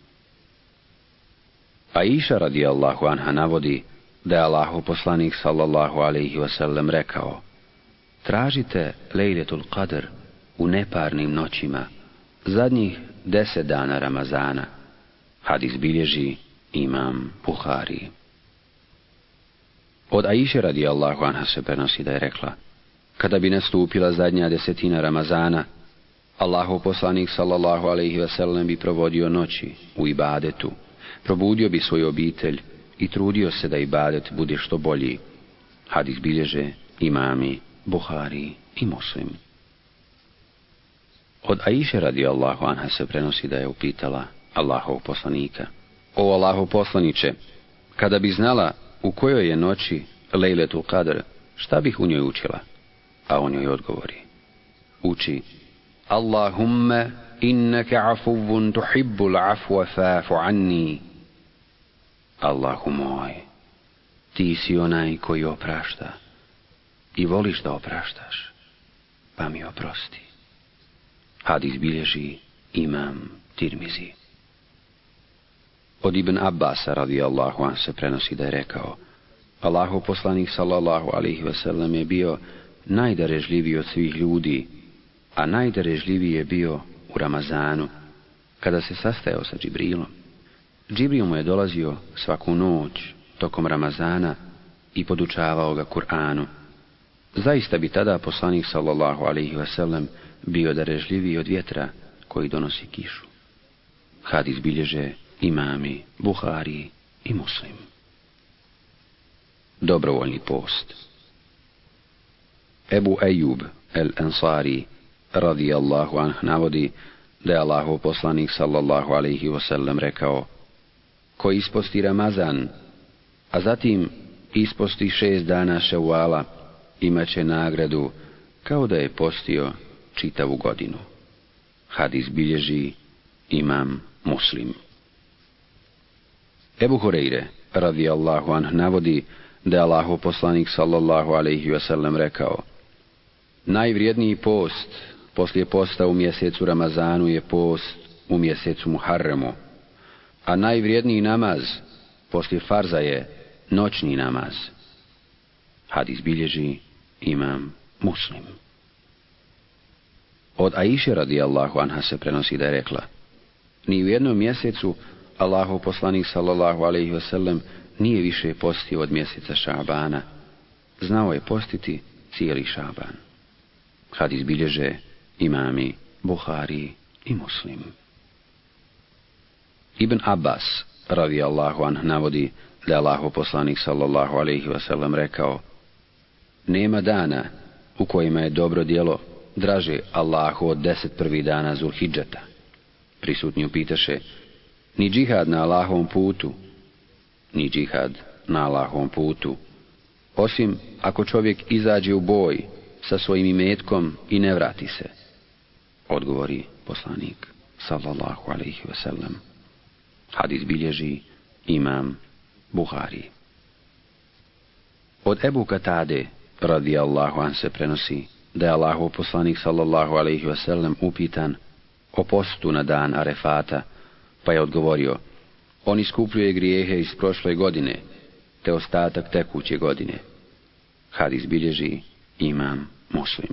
Aisha radijallahu anha navodi da je Allahov poslanik sallallahu alejhi ve sellem rekao: tražite Lejletul Qadr u neparnim noćima, zadnjih 10 dana Ramazana. Hadis bilježi imam Buhari. Od Aishe radijallahu anha se prenosi da je rekla: kada bi nastupila zadnja 10 Ramazana, Allahov poslanik sallallahu alejhi ve sellem bi provodio noći u ibadetu, probudio bi svoju obitelj i trudio se da ibadet bude što bolji. Hadis bilježe imami Buhari i Muslim. Od Aishe radijallahu anha se prenosi da je upitala Allahov poslanika: o Allahov poslaniče, kada bi znala u kojoj je noći Lejletul Qadr, šta bih u njoj učila? A on joj odgovori: uči Allahumma innaka afuvun tuhibbul afwa fa'fu anni. Allahu moj, ti si onaj koji oprašta i voliš da opraštaš, pa mi oprosti. Hadis bilježi imam Tirmizi. Od Ibn Abbasa radijallahu anhu se prenosi da je rekao: Allahov poslanik sallallahu alejhi ve sellem je bio najdarežljiviji od svih ljudi, a najdarežljiviji je bio u Ramazanu, kada se sastajao sa Džibrilom. Džibril mu je dolazio svaku noć tokom Ramazana i podučavao ga Kur'anu. Zaista bi tada poslanik sallallahu alejhi ve sellem bio darežljiviji od vjetra koji donosi kišu. Hadis bilježe imami Buhari i Muslim. Dobrovoljni post. Ebu Ejub el-Ansari radijallahu anhu navodi da je Allahov poslanik sallallahu alejhi ve sellem rekao: ko isposti Ramazan, a zatim isposti 6 dana Ševala, imaće nagradu kao da je postio čitavu godinu. Hadis bilježi imam Muslim. Ebu Hurejre radijallahu anhu navodi da je Allahov poslanik sallallahu alejhi ve sellem rekao: najvrijedniji post poslije posta u mjesecu Ramazanu je post u mjesecu Muharremu, a najvrijedniji namaz poslije farza je noćni namaz. Hadis bilježi imam Muslim. Od Aiše radijallahu anha se prenosi da je rekla: ni u jednom mjesecu Allahov poslanik sallallahu alejhi ve sellem nije više postio od mjeseca Šabana. Znao je postiti cijeli Šaban. Hadis bilježe imami Buhari i Muslim. Ibn Abbas radijallahu anhu navodi da je Allahov poslanik sallallahu alejhi ve sellem rekao: nema dana u kojima je dobro djelo draže Allahu od 10 prvih dana Zulhidžeta. Prisutni upitaše: ni džihad na Allahovom putu? Ni džihad na Allahovom putu, osim ako čovjek izađe u boj sa svojim imetkom i ne vrati se. Odgovori poslanik sallallahu alejhi ve sellem. Hadis bilježi imam Buhari. Od Ebu Katade radijallahu an se prenosi da je Allahov poslanik sallallahu alejhi ve sellem upitan o postu na dan Arefata, pa je odgovorio: on iskupljuje grijehe iz prošle godine te ostatak tekuće godine. Hadis bilježi imam Muslim.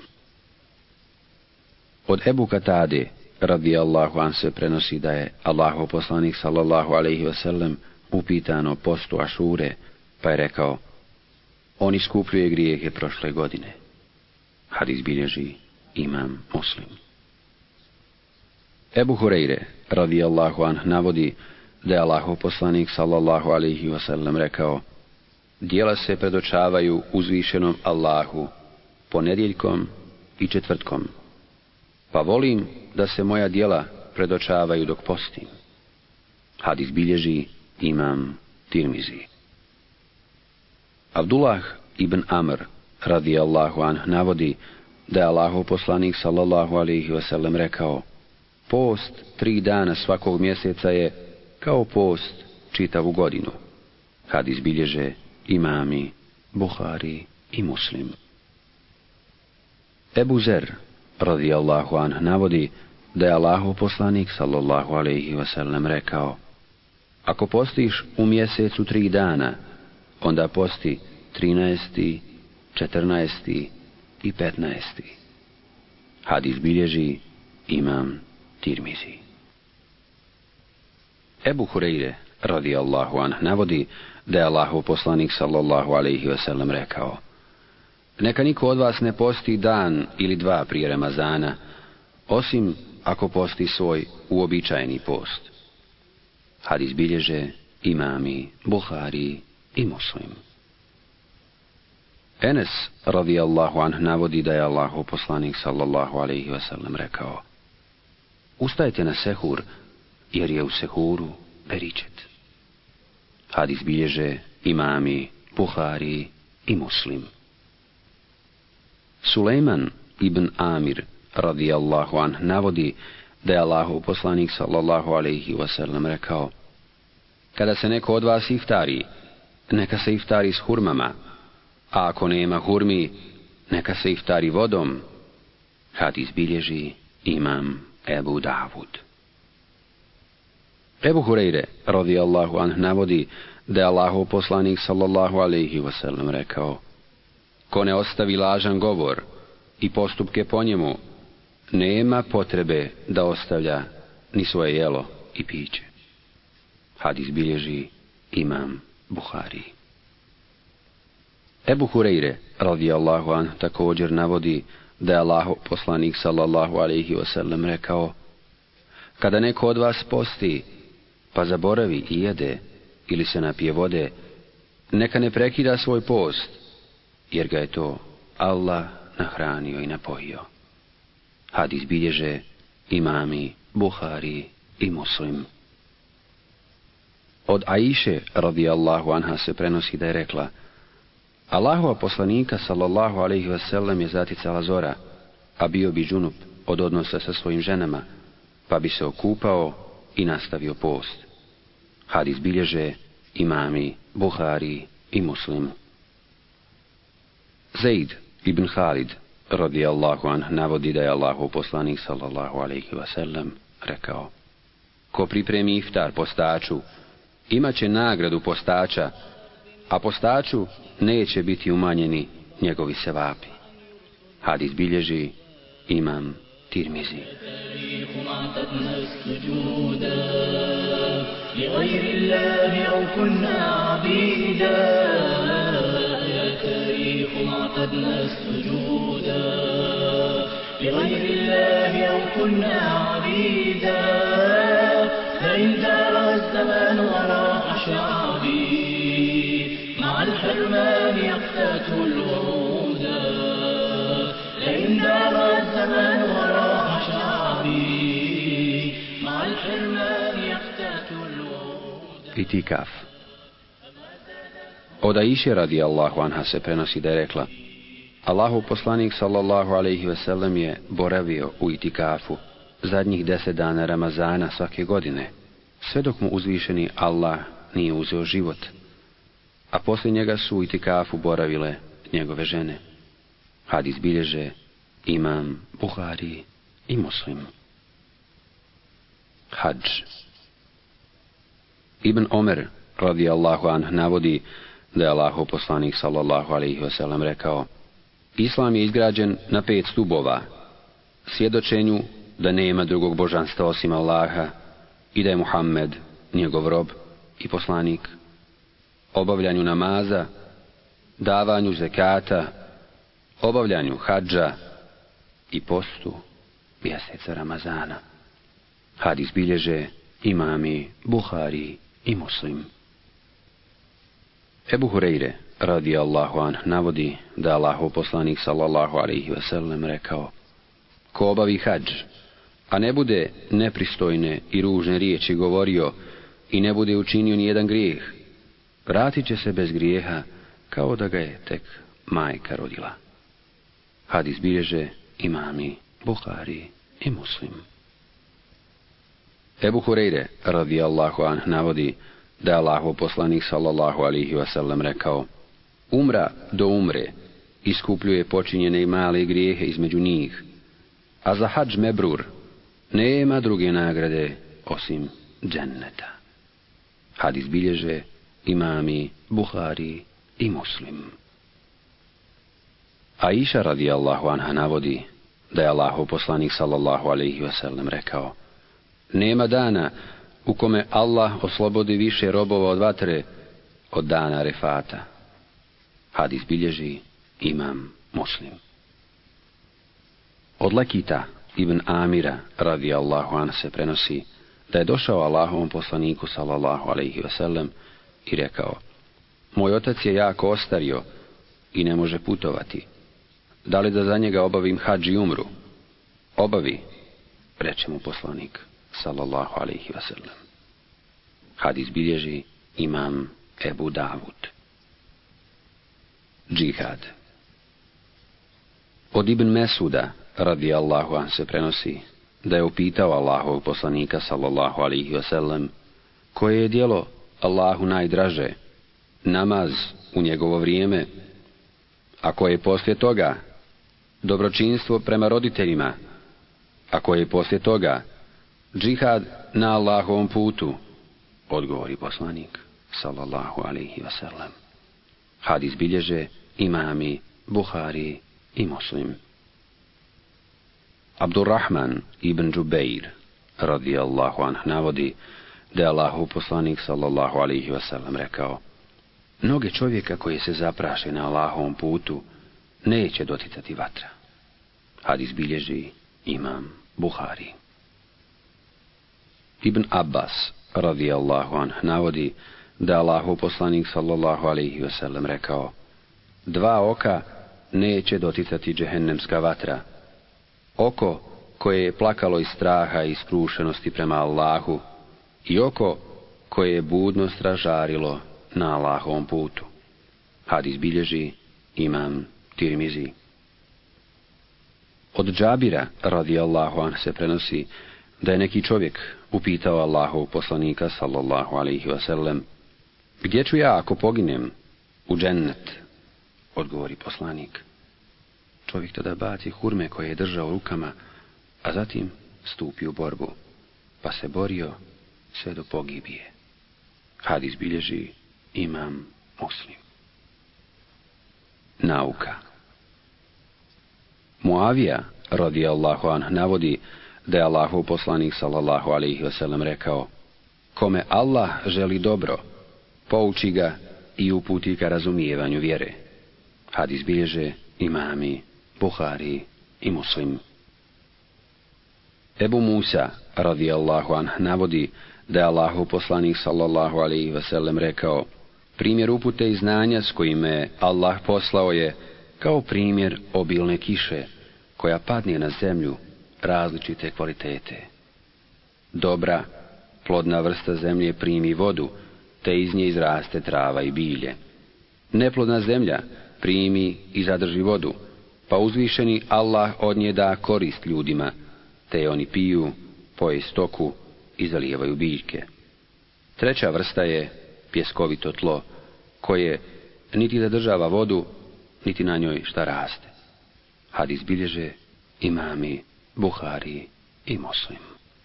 Od Ebu Katade radijallahu an se prenosi da je Allahov poslanik sallallahu alejhi ve sellem upitan o postu Ašure, pa je rekao: on iskupljuje grijehe prošle godine. Hadis bilježi imam Muslim. Ebu Hurejre radijallahu anh navodi da je Allahov poslanik sallallahu alejhi ve sellem rekao: djela se predočavaju uzvišenom Allahu ponedjeljkom i četvrtkom, pa volim da se moja djela predočavaju dok postim. Hadis bilježi imam Tirmizi. Abdullah ibn Amr radijallahu anh navodi da je Allahov poslanik sallallahu alejhi ve sellem rekao: post 3 dana svakog mjeseca je kao post čitavu godinu. Hadis bilježe imami Buhari i Muslim. Ebu Zer, radijallahu anh, navodi da je Allahov poslanik, sallallahu alejhi ve sellem, rekao: ako postiš u mjesecu 3 dana, onda posti 13., 14. i 15. Hadis bilježi imam Tirmizi. Ebu Hureyre, radijallahu anh, navodi da je Allahov poslanik, sallallahu alejhi ve sellem, rekao: neka niko od vas ne posti dan ili 2 prije Ramazana, osim ako posti svoj uobičajeni post. Hadis bilježe imami Buhari i Muslim. Enes, radijallahu anh, navodi da je Allahov poslanik, sallallahu alejhi ve sellem, rekao: ustajte na sehur, jer je u sehuru beričet. Hadis bilježe imami Buhari i Muslim. Sulejman ibn Amir, radijallahu anh, navodi da je Allahov poslanik, sallallahu alejhi ve sellem, rekao: kada se neko od vas iftari, neka se iftari s hurmama, a ako nema hurmi, neka se iftari vodom. Hadis bilježi imam Ebu Davud. Ebu Hureyre, radijallahu anh, navodi da je Allahov poslanik, sallallahu alejhi ve sellem, rekao: ko ne ostavi lažan govor i postupke po njemu, nema potrebe da ostavlja ni svoje jelo i piće. Hadis bilježi imam Buhari. Ebu Hureyre, radijallahu anh, također navodi da je Allahov poslanik, sallallahu alejhi ve sellem, rekao: kada neko od vas posti, pa zaboravi i jede ili se napije vode, neka ne prekida svoj post, jer ga je to Allah nahranio i napojio. Hadis bilježe imami Buhari i Muslim. Od Aiše, radijallahu anha, se prenosi da je rekla: Allahova poslanika, sallallahu alejhi ve sellem, je zaticala zora, a bio bi džunup od odnosa sa svojim ženama, pa bi se okupao i nastavio post. Hadis bilježe imami Buhari i Muslim. Zaid ibn Halid, radijallahu anh, navodi da je Allahov poslanik, sallallahu alejhi ve sellem, rekao: ko pripremi iftar postaču, imaće nagradu postača, a postaču neće biti umanjeni njegovi sevapi. Hadis bilježi imam Tirmizi. مع الحرمان يقتات الورودا لئن دار الزمان وراح شعبي مع الحرمان يقتات الورودا. Itikaf. Od Aiše, radijallahu anha, se prenosi da je rekla: Allahov poslanik, sallallahu alejhi ve sellem, je boravio u itikafu zadnjih 10 dana Ramazana svake godine, sve dok mu uzvišeni Allah nije uzeo život, a poslije njega su u itikafu boravile njegove žene. Hadis bilježe imam Buhari i Muslim. Hadž. Ibn Omer, radijallahu anh, navodi da je Allahov poslanik, sallallahu alejhi ve sellem, rekao: Islam je izgrađen na 5 stubova: svjedočenju da nema drugog božanstva osim Allaha i da je Muhammed njegov rob i poslanik, obavljanju namaza, davanju zekata, obavljanju hadža i postu mjeseca Ramazana. Hadis bilježe imami Buhari i Muslim. Ebu Hureyre, radijallahu anh, navodi da Allahov poslanik, sallallahu alejhi ve sellem, rekao: ko obavi hadž, a ne bude nepristojne i ružne riječi govorio i ne bude učinio ni jedan grijeh, vratit će se bez grijeha kao da ga je tek majka rodila. Hadis bilježe imami Buhari i Muslim. Ebu Hureyre, radijallahu anh, navodi da je Allahov poslanik sallallahu alejhi ve sellem rekao: umra do umre iskupljuje počinjene i male grijehe između njih, a za hadž mebrur nema druge nagrade osim dženneta. Hadis bilježe imami Buhari i Muslim. Aisha radijallahu anha navodi da je Allahov poslanik sallallahu alejhi ve sellem rekao: nema dana u kome Allah oslobodi više robova od vatre od dana Arefata. Hadis bilježi imam Muslim. Od Lakita ibn Amira radijallahu anhu se prenosi da je došao Allahovom poslaniku sallallahu alejhi ve sellem i rekao: moj otac je jako ostario i ne može putovati. Da li da za njega obavim hadž i umru? Obavi, reče mu poslanik sallallahu alejhi ve sellem. Hadis bilježi imam Ebu Davud. Džihad. Od Ibn Mesuda radijallahu anhu se prenosi da je upitao Allahovog poslanika sallallahu alejhi ve sellem koje je djelo Allahu najdraže, namaz u njegovo vrijeme, a koje je poslije toga dobročinstvo prema roditeljima, a koje je poslije toga džihad na Allahovom putu, odgovori poslanik sallallahu alejhi ve sellem. Hadis bilježe imami Buhari i Muslim. Abdurrahman ibn Džubeir radijallahu anhu navodi da je Allahov poslanik sallallahu alejhi ve sellem rekao: noge čovjeka koje se zapraše na Allahovom putu neće doticati vatra. Hadis bilježi imam Buhari. Ibn Abbas radijallahu anhu navodi da je Allahov poslanik sallallahu alejhi ve sellem rekao: dva oka neće doticati džehennemska vatra. Oko koje je plakalo iz straha i skrušenosti prema Allahu i oko koje je budno stražarilo na Allahovom putu. Hadis bilježi imam Tirmizi. Od Džabira radijallahu anhu se prenosi da je neki čovjek upitao Allahov poslanika sallallahu alejhi ve sellem: gdje ću ja ako poginem? U džennet, odgovori poslanik. Čovjek tada baci hurme koje je držao rukama, a zatim stupi u borbu, pa se borio sve do pogibije. Hadis bilježi imam Muslim. Nauka. Muavija radijallahu anhu navodi da je Allahov poslanik sallallahu alejhi ve sellem rekao: kome Allah želi dobro, pouči ga i uputi ka razumijevanju vjere. Hadis bilježe imami Buhari i Muslim. Ebu Musa radijallahu anhu navodi da je Allahov poslanik sallallahu alejhi ve sellem rekao: primjer upute i znanja s kojime je Allah poslao je kao primjer obilne kiše koja padne na zemlju različite kvalitete. Dobra, plodna vrsta zemlje primi vodu, te iz nje izraste trava i bilje. Neplodna zemlja primi i zadrži vodu, pa uzvišeni Allah od nje da korist ljudima, te oni piju, poje stoku i zalijevaju biljke. Treća vrsta je pjeskovito tlo, koje niti zadržava vodu, niti na njoj šta raste. Hadis bilježe imami Buhari i Muslim.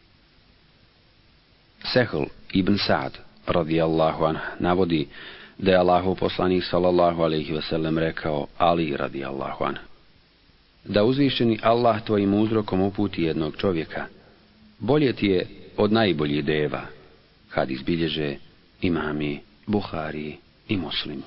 Sehl ibn Sa'd radijallahu anhu navodi da je Allahov poslanik sallallahu alejhi ve sellem rekao Ali radijallahu anhu: da uzvišeni Allah tvojim uzrokom uputi jednog čovjeka, bolje ti je od najboljih deva. Hadis bilježe imami Buhari i Muslim.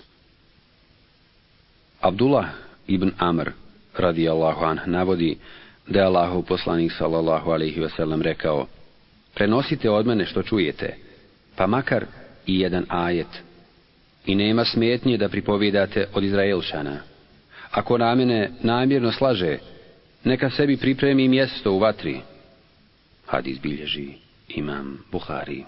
Abdullah ibn Amr radijallahu anhu navodi da je Allahov poslanik sallallahu alejhi ve sellem rekao: prenosite od mene što čujete, pa makar i jedan ajet, i nema smetnje da pripovijedate od Izraelčana. Ako na mene namjerno slaže, neka sebi pripremi mjesto u vatri. Hadis bilježi imam Buhari.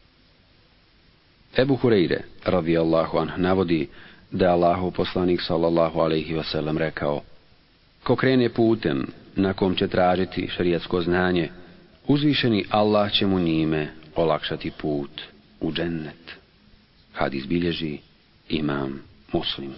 Ebu Hureyre radijallahu anhu navodi da je Allahov poslanik sallallahu alejhi ve sellem rekao: ko krene putem na kom će tražiti šerijatsko znanje, uzvišeni Allah će mu njime olakšati put u džennet. Hadis bilježi imam Muslim.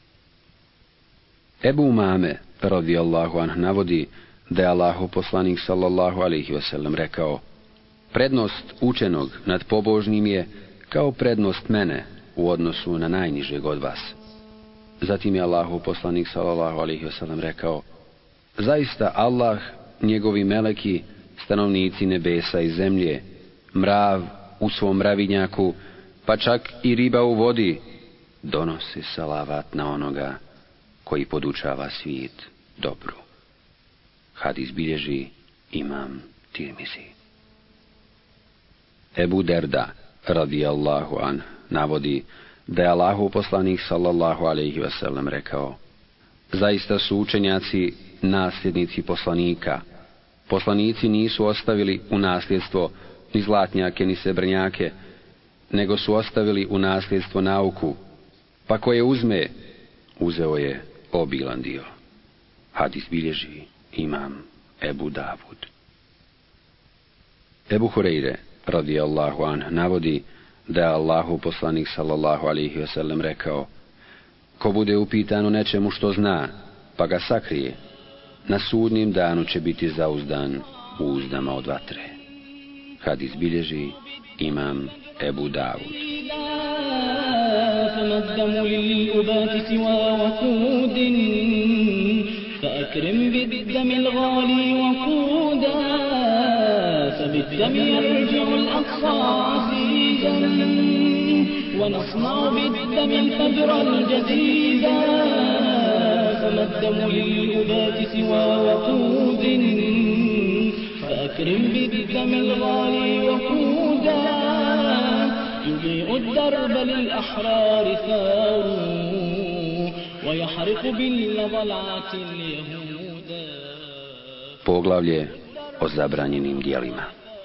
Ebu Umame radijallahu anh navodi da je Allahov poslanik sallallahu alejhi ve sellem rekao: prednost učenog nad pobožnim je kao prednost mene u odnosu na najnižeg od vas. Zatim je Allahov poslanik sallallahu alejhi ve sellem rekao: zaista Allah, njegovi meleki, stanovnici nebesa i zemlje, mrav u svom mravinjaku, pa čak i riba u vodi, donosi salavat na onoga koji podučava svijet dobru. Hadis bilježi imam Tirmizi. Ebu Derda radijallahu anh navodi da je Allahov poslanik sallallahu alejhi ve sellem rekao: zaista su učenjaci nasljednici poslanika. Poslanici nisu ostavili u nasljedstvo ni zlatnjake ni srebrnjake, nego su ostavili u nasljedstvo nauku, pa ko je uzme, uzeo je obilan dio. Hadis bilježi imam Ebu Davud. Ebu Hureyre radijallahu anh navodi da je Allahov poslanik sallallahu alejhi ve sellem rekao: ko bude upitan o nečemu što zna, pa ga sakrije, na sudnjem danu će biti zauzdan u uzdama od vatre. Hadis bilježi imam Ebu Davud. فالدم للأبات سوى وقود فأكرم بالدم الغالي وقودا فبالدم يرجع الأقصى عزيزا ونصنع بالدم الفجر الجديدا فما الدم للأبات سوى وقود فأكرم بالدم الغالي وقودا يضيء الدرب للأحرار ثار ويحرق بالضلعة اليهودا. Poglavlje o zabranjenim djelima.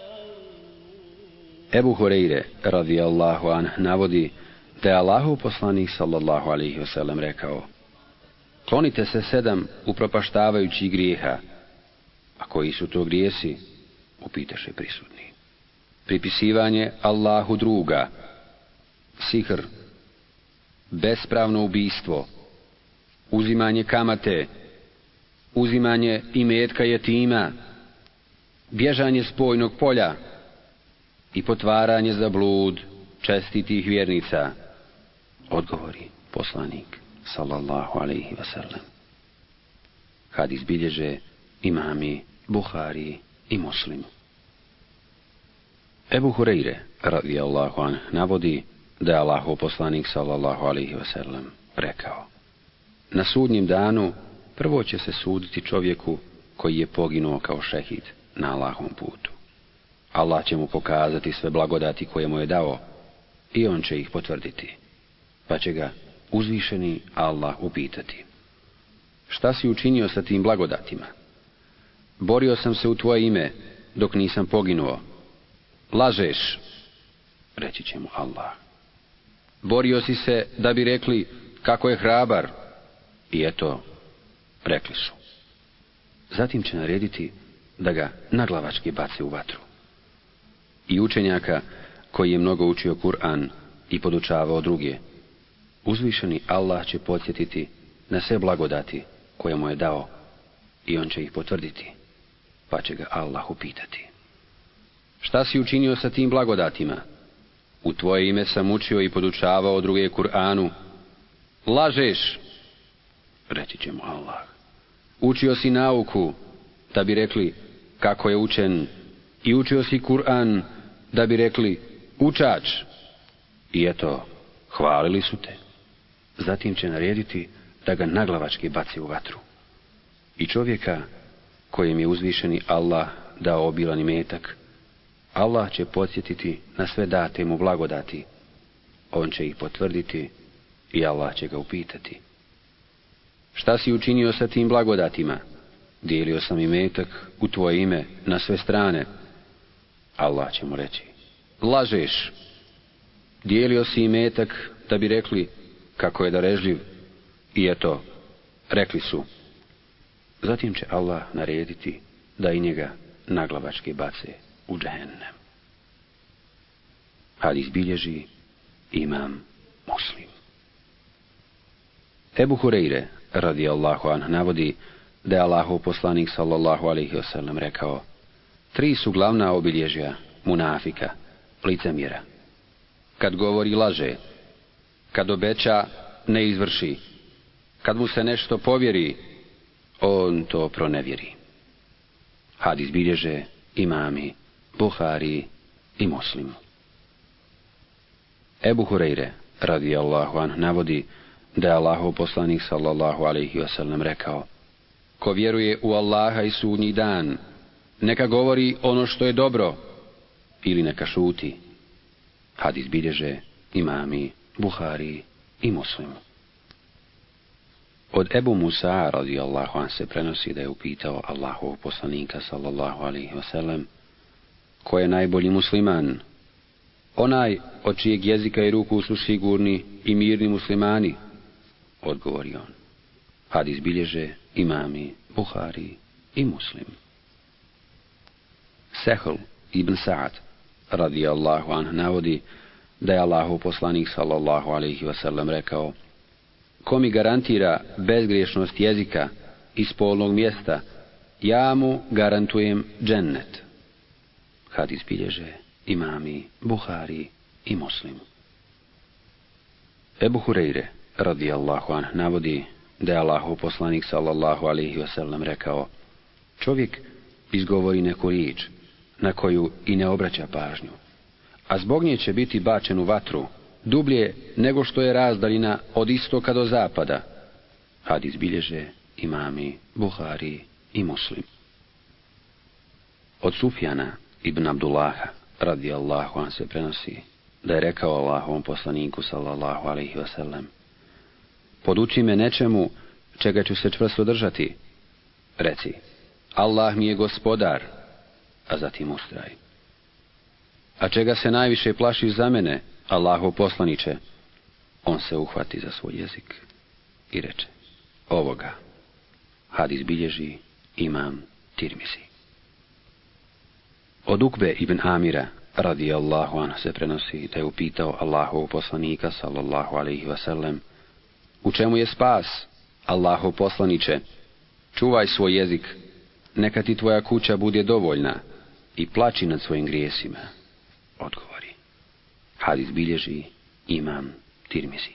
Ebu Hureyre radijallahu anh navodi da je Allahov poslanik sallallahu alejhi ve sellem rekao: klonite se 7 upropaštavajućih grijeha. A koji su to grijesi? Upitaše prisutni. Pripisivanje Allahu druga, sihr, bespravno ubistvo, uzimanje kamate, uzimanje imetka jetima, bježanje s bojnog polja i potvaranje za blud čestitih vjernica, odgovori poslanik sallallahu alejhi ve sellem. Hadis bilježe imami Buhari i Muslim. Ebu Hureyre radijallahu anh navodi da je Allahov poslanik sallallahu alejhi ve sellem rekao: na sudnjem danu prvo će se suditi čovjeku koji je poginuo kao šehid na Allahovom putu. Allah će mu pokazati sve blagodati koje mu je dao i on će ih potvrditi, pa će ga uzvišeni Allah upitati: šta si učinio sa tim blagodatima? Borio sam se u tvoje ime dok nisam poginuo. Lažeš, reći će mu Allah. Borio si se da bi rekli kako je hrabar, i eto, rekli su. Zatim će narediti da ga naglavački bace u vatru. I učenjaka koji je mnogo učio Kur'an i podučavao druge, uzvišeni Allah će podsjetiti na sve blagodati koje mu je dao i on će ih potvrditi, pa će ga Allah upitati: šta si učinio sa tim blagodatima? U tvoje ime sam učio i podučavao druge Kur'anu. Lažeš, reći će mu Allah. Učio si nauku da bi rekli kako je učen, i učio si Kur'an da bi rekli učač, i eto, hvalili su te. Zatim će narediti da ga naglavački baci u vatru. I čovjeka kojem je uzvišeni Allah dao obilan imetak, Allah će podsjetiti na sve date mu blagodati. On će ih potvrditi i Allah će ga upitati: šta si učinio sa tim blagodatima? Dijelio sam imetak u tvoje ime na sve strane. Allah će mu reći: lažeš. Dijelio si imetak da bi rekli kako je darežljiv, i eto, rekli su. Zatim će Allah narediti da i njega naglavački bace u džehennem. Hadis bilježi imam Muslim. Ebu Hureyre, radijallahu anh, navodi da je Allahov poslanik sallallahu alejhi ve sellem rekao: 3 su glavna obilježja munafika, licemjera. Kad govori, laže. Kad obeća, ne izvrši. Kad mu se nešto povjeri, on to pronevjeri. Hadis bilježe imami Buhari i Muslim. Ebu Hureyre, radijallahu anh, navodi da je Allahov poslanik sallallahu alejhi ve sellem rekao: ko vjeruje u Allaha i sudnji dan, neka govori ono što je dobro ili neka šuti. Hadis bilježe imami Buhari i Muslim. Od Ebu Musa radijallahu anh se prenosi da je upitao Allahovog poslanika sallallahu alejhi ve sellem: ko je najbolji musliman? Onaj od čijeg jezika i ruku su sigurni i mirni muslimani, odgovori on. Hadis bilježe imami Buhari i Muslim. Sehl ibn Sa'd radijallahu anh navodi da je Allahov poslanik sallallahu alejhi ve sellem rekao: ko mi garantira bezgriješnost jezika i spolnog mjesta, ja mu garantujem džennet. Hadis bilježe imami Buhari i Muslim. Ebu Hureyre, radijallahu anh, navodi da je Allahov poslanik sallallahu alejhi ve sellem rekao: čovjek izgovori neku riječ na koju i ne obraća pažnju, a zbog nje će biti bačen u vatru, dublje nego što je razdaljina od istoka do zapada. Hadis bilježe imami Buhari i Muslim. Od Sufjana ibn Abdullaha radijallahu anh se prenosi da je rekao Allahovom poslaniku sallallahu alejhi ve sellem: poduči me nečemu čega ću se čvrsto držati. Reci: Allah mi je gospodar, a zatim ustraj. A čega se najviše plašiš za mene, Allahov poslaniče? On se uhvati za svoj jezik i reče: ovoga. Hadis bilježi imam Tirmizi. Od Ukbe ibn Amira radijallahu anh se prenosi da je upitao Allahov poslanika sallallahu alejhi ve sellem: u čemu je spas, Allahov poslaniče? Čuvaj svoj jezik, neka ti tvoja kuća bude dovoljna i plači nad svojim grijesima, odgovori. Hadis bilježi imam Tirmizi.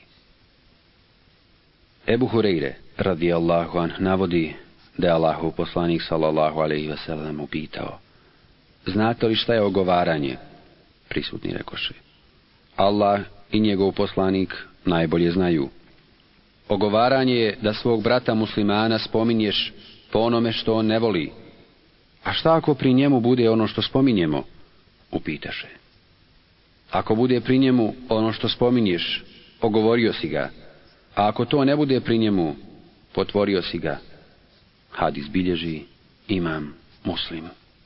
Ebu Hureyre radijallahu anh navodi da je Allahov poslanik sallallahu alejhi ve sellem upitao: znate li šta je ogovaranje? Prisutni rekoše: Allah i njegov poslanik najbolje znaju. Ogovaranje je da svog brata muslimana spominješ po onome što on ne voli. A šta ako pri njemu bude ono što spominjemo? Upitaše. Ako bude pri njemu ono što spominješ, ogovorio si ga, a ako to ne bude pri njemu, potvorio si ga. Hadis bilježi imam Muslim.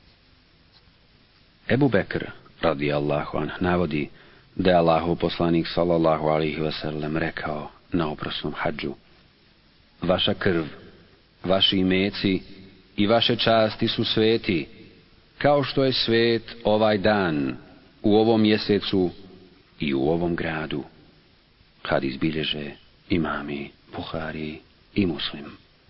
Ebu Bekr radijallahu anh navodi da je Allahov poslanik sallallahu alejhi ve sellem rekao na oprosnom hadžu: vaša krv, vaši imeci i vaše časti su sveti, kao što je svet ovaj dan, u ovom mjesecu i u ovom gradu. Hadis bilježe imami Buhari i Muslim.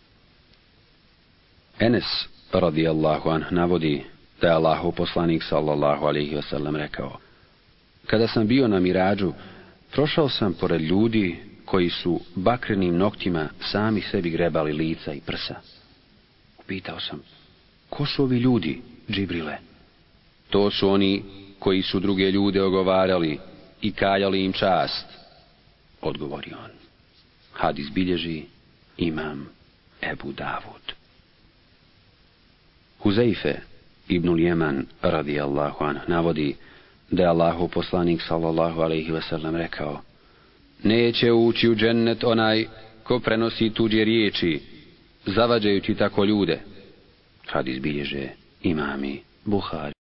Enes radijallahu anh navodi da je Allahov poslanik sallallahu alejhi ve sellem rekao: kada sam bio na Mirađu, prošao sam pored ljudi koji su bakrenim noktima sami sebi grebali lica i prsa. Upitao sam: ko su ovi ljudi, Džibrile? To su oni koji su druge ljude ogovarali i kaljali im čast, odgovori on. Hadis bilježi imam Ebu Davud. Huzeife ibnul Jeman radijallahu anh navodi da je Allahov poslanik sallallahu alejhi ve sellem rekao: neće ući u džennet onaj ko prenosi tuđe riječi, zavađajući tako ljude. Hadis bilježe imami Buhari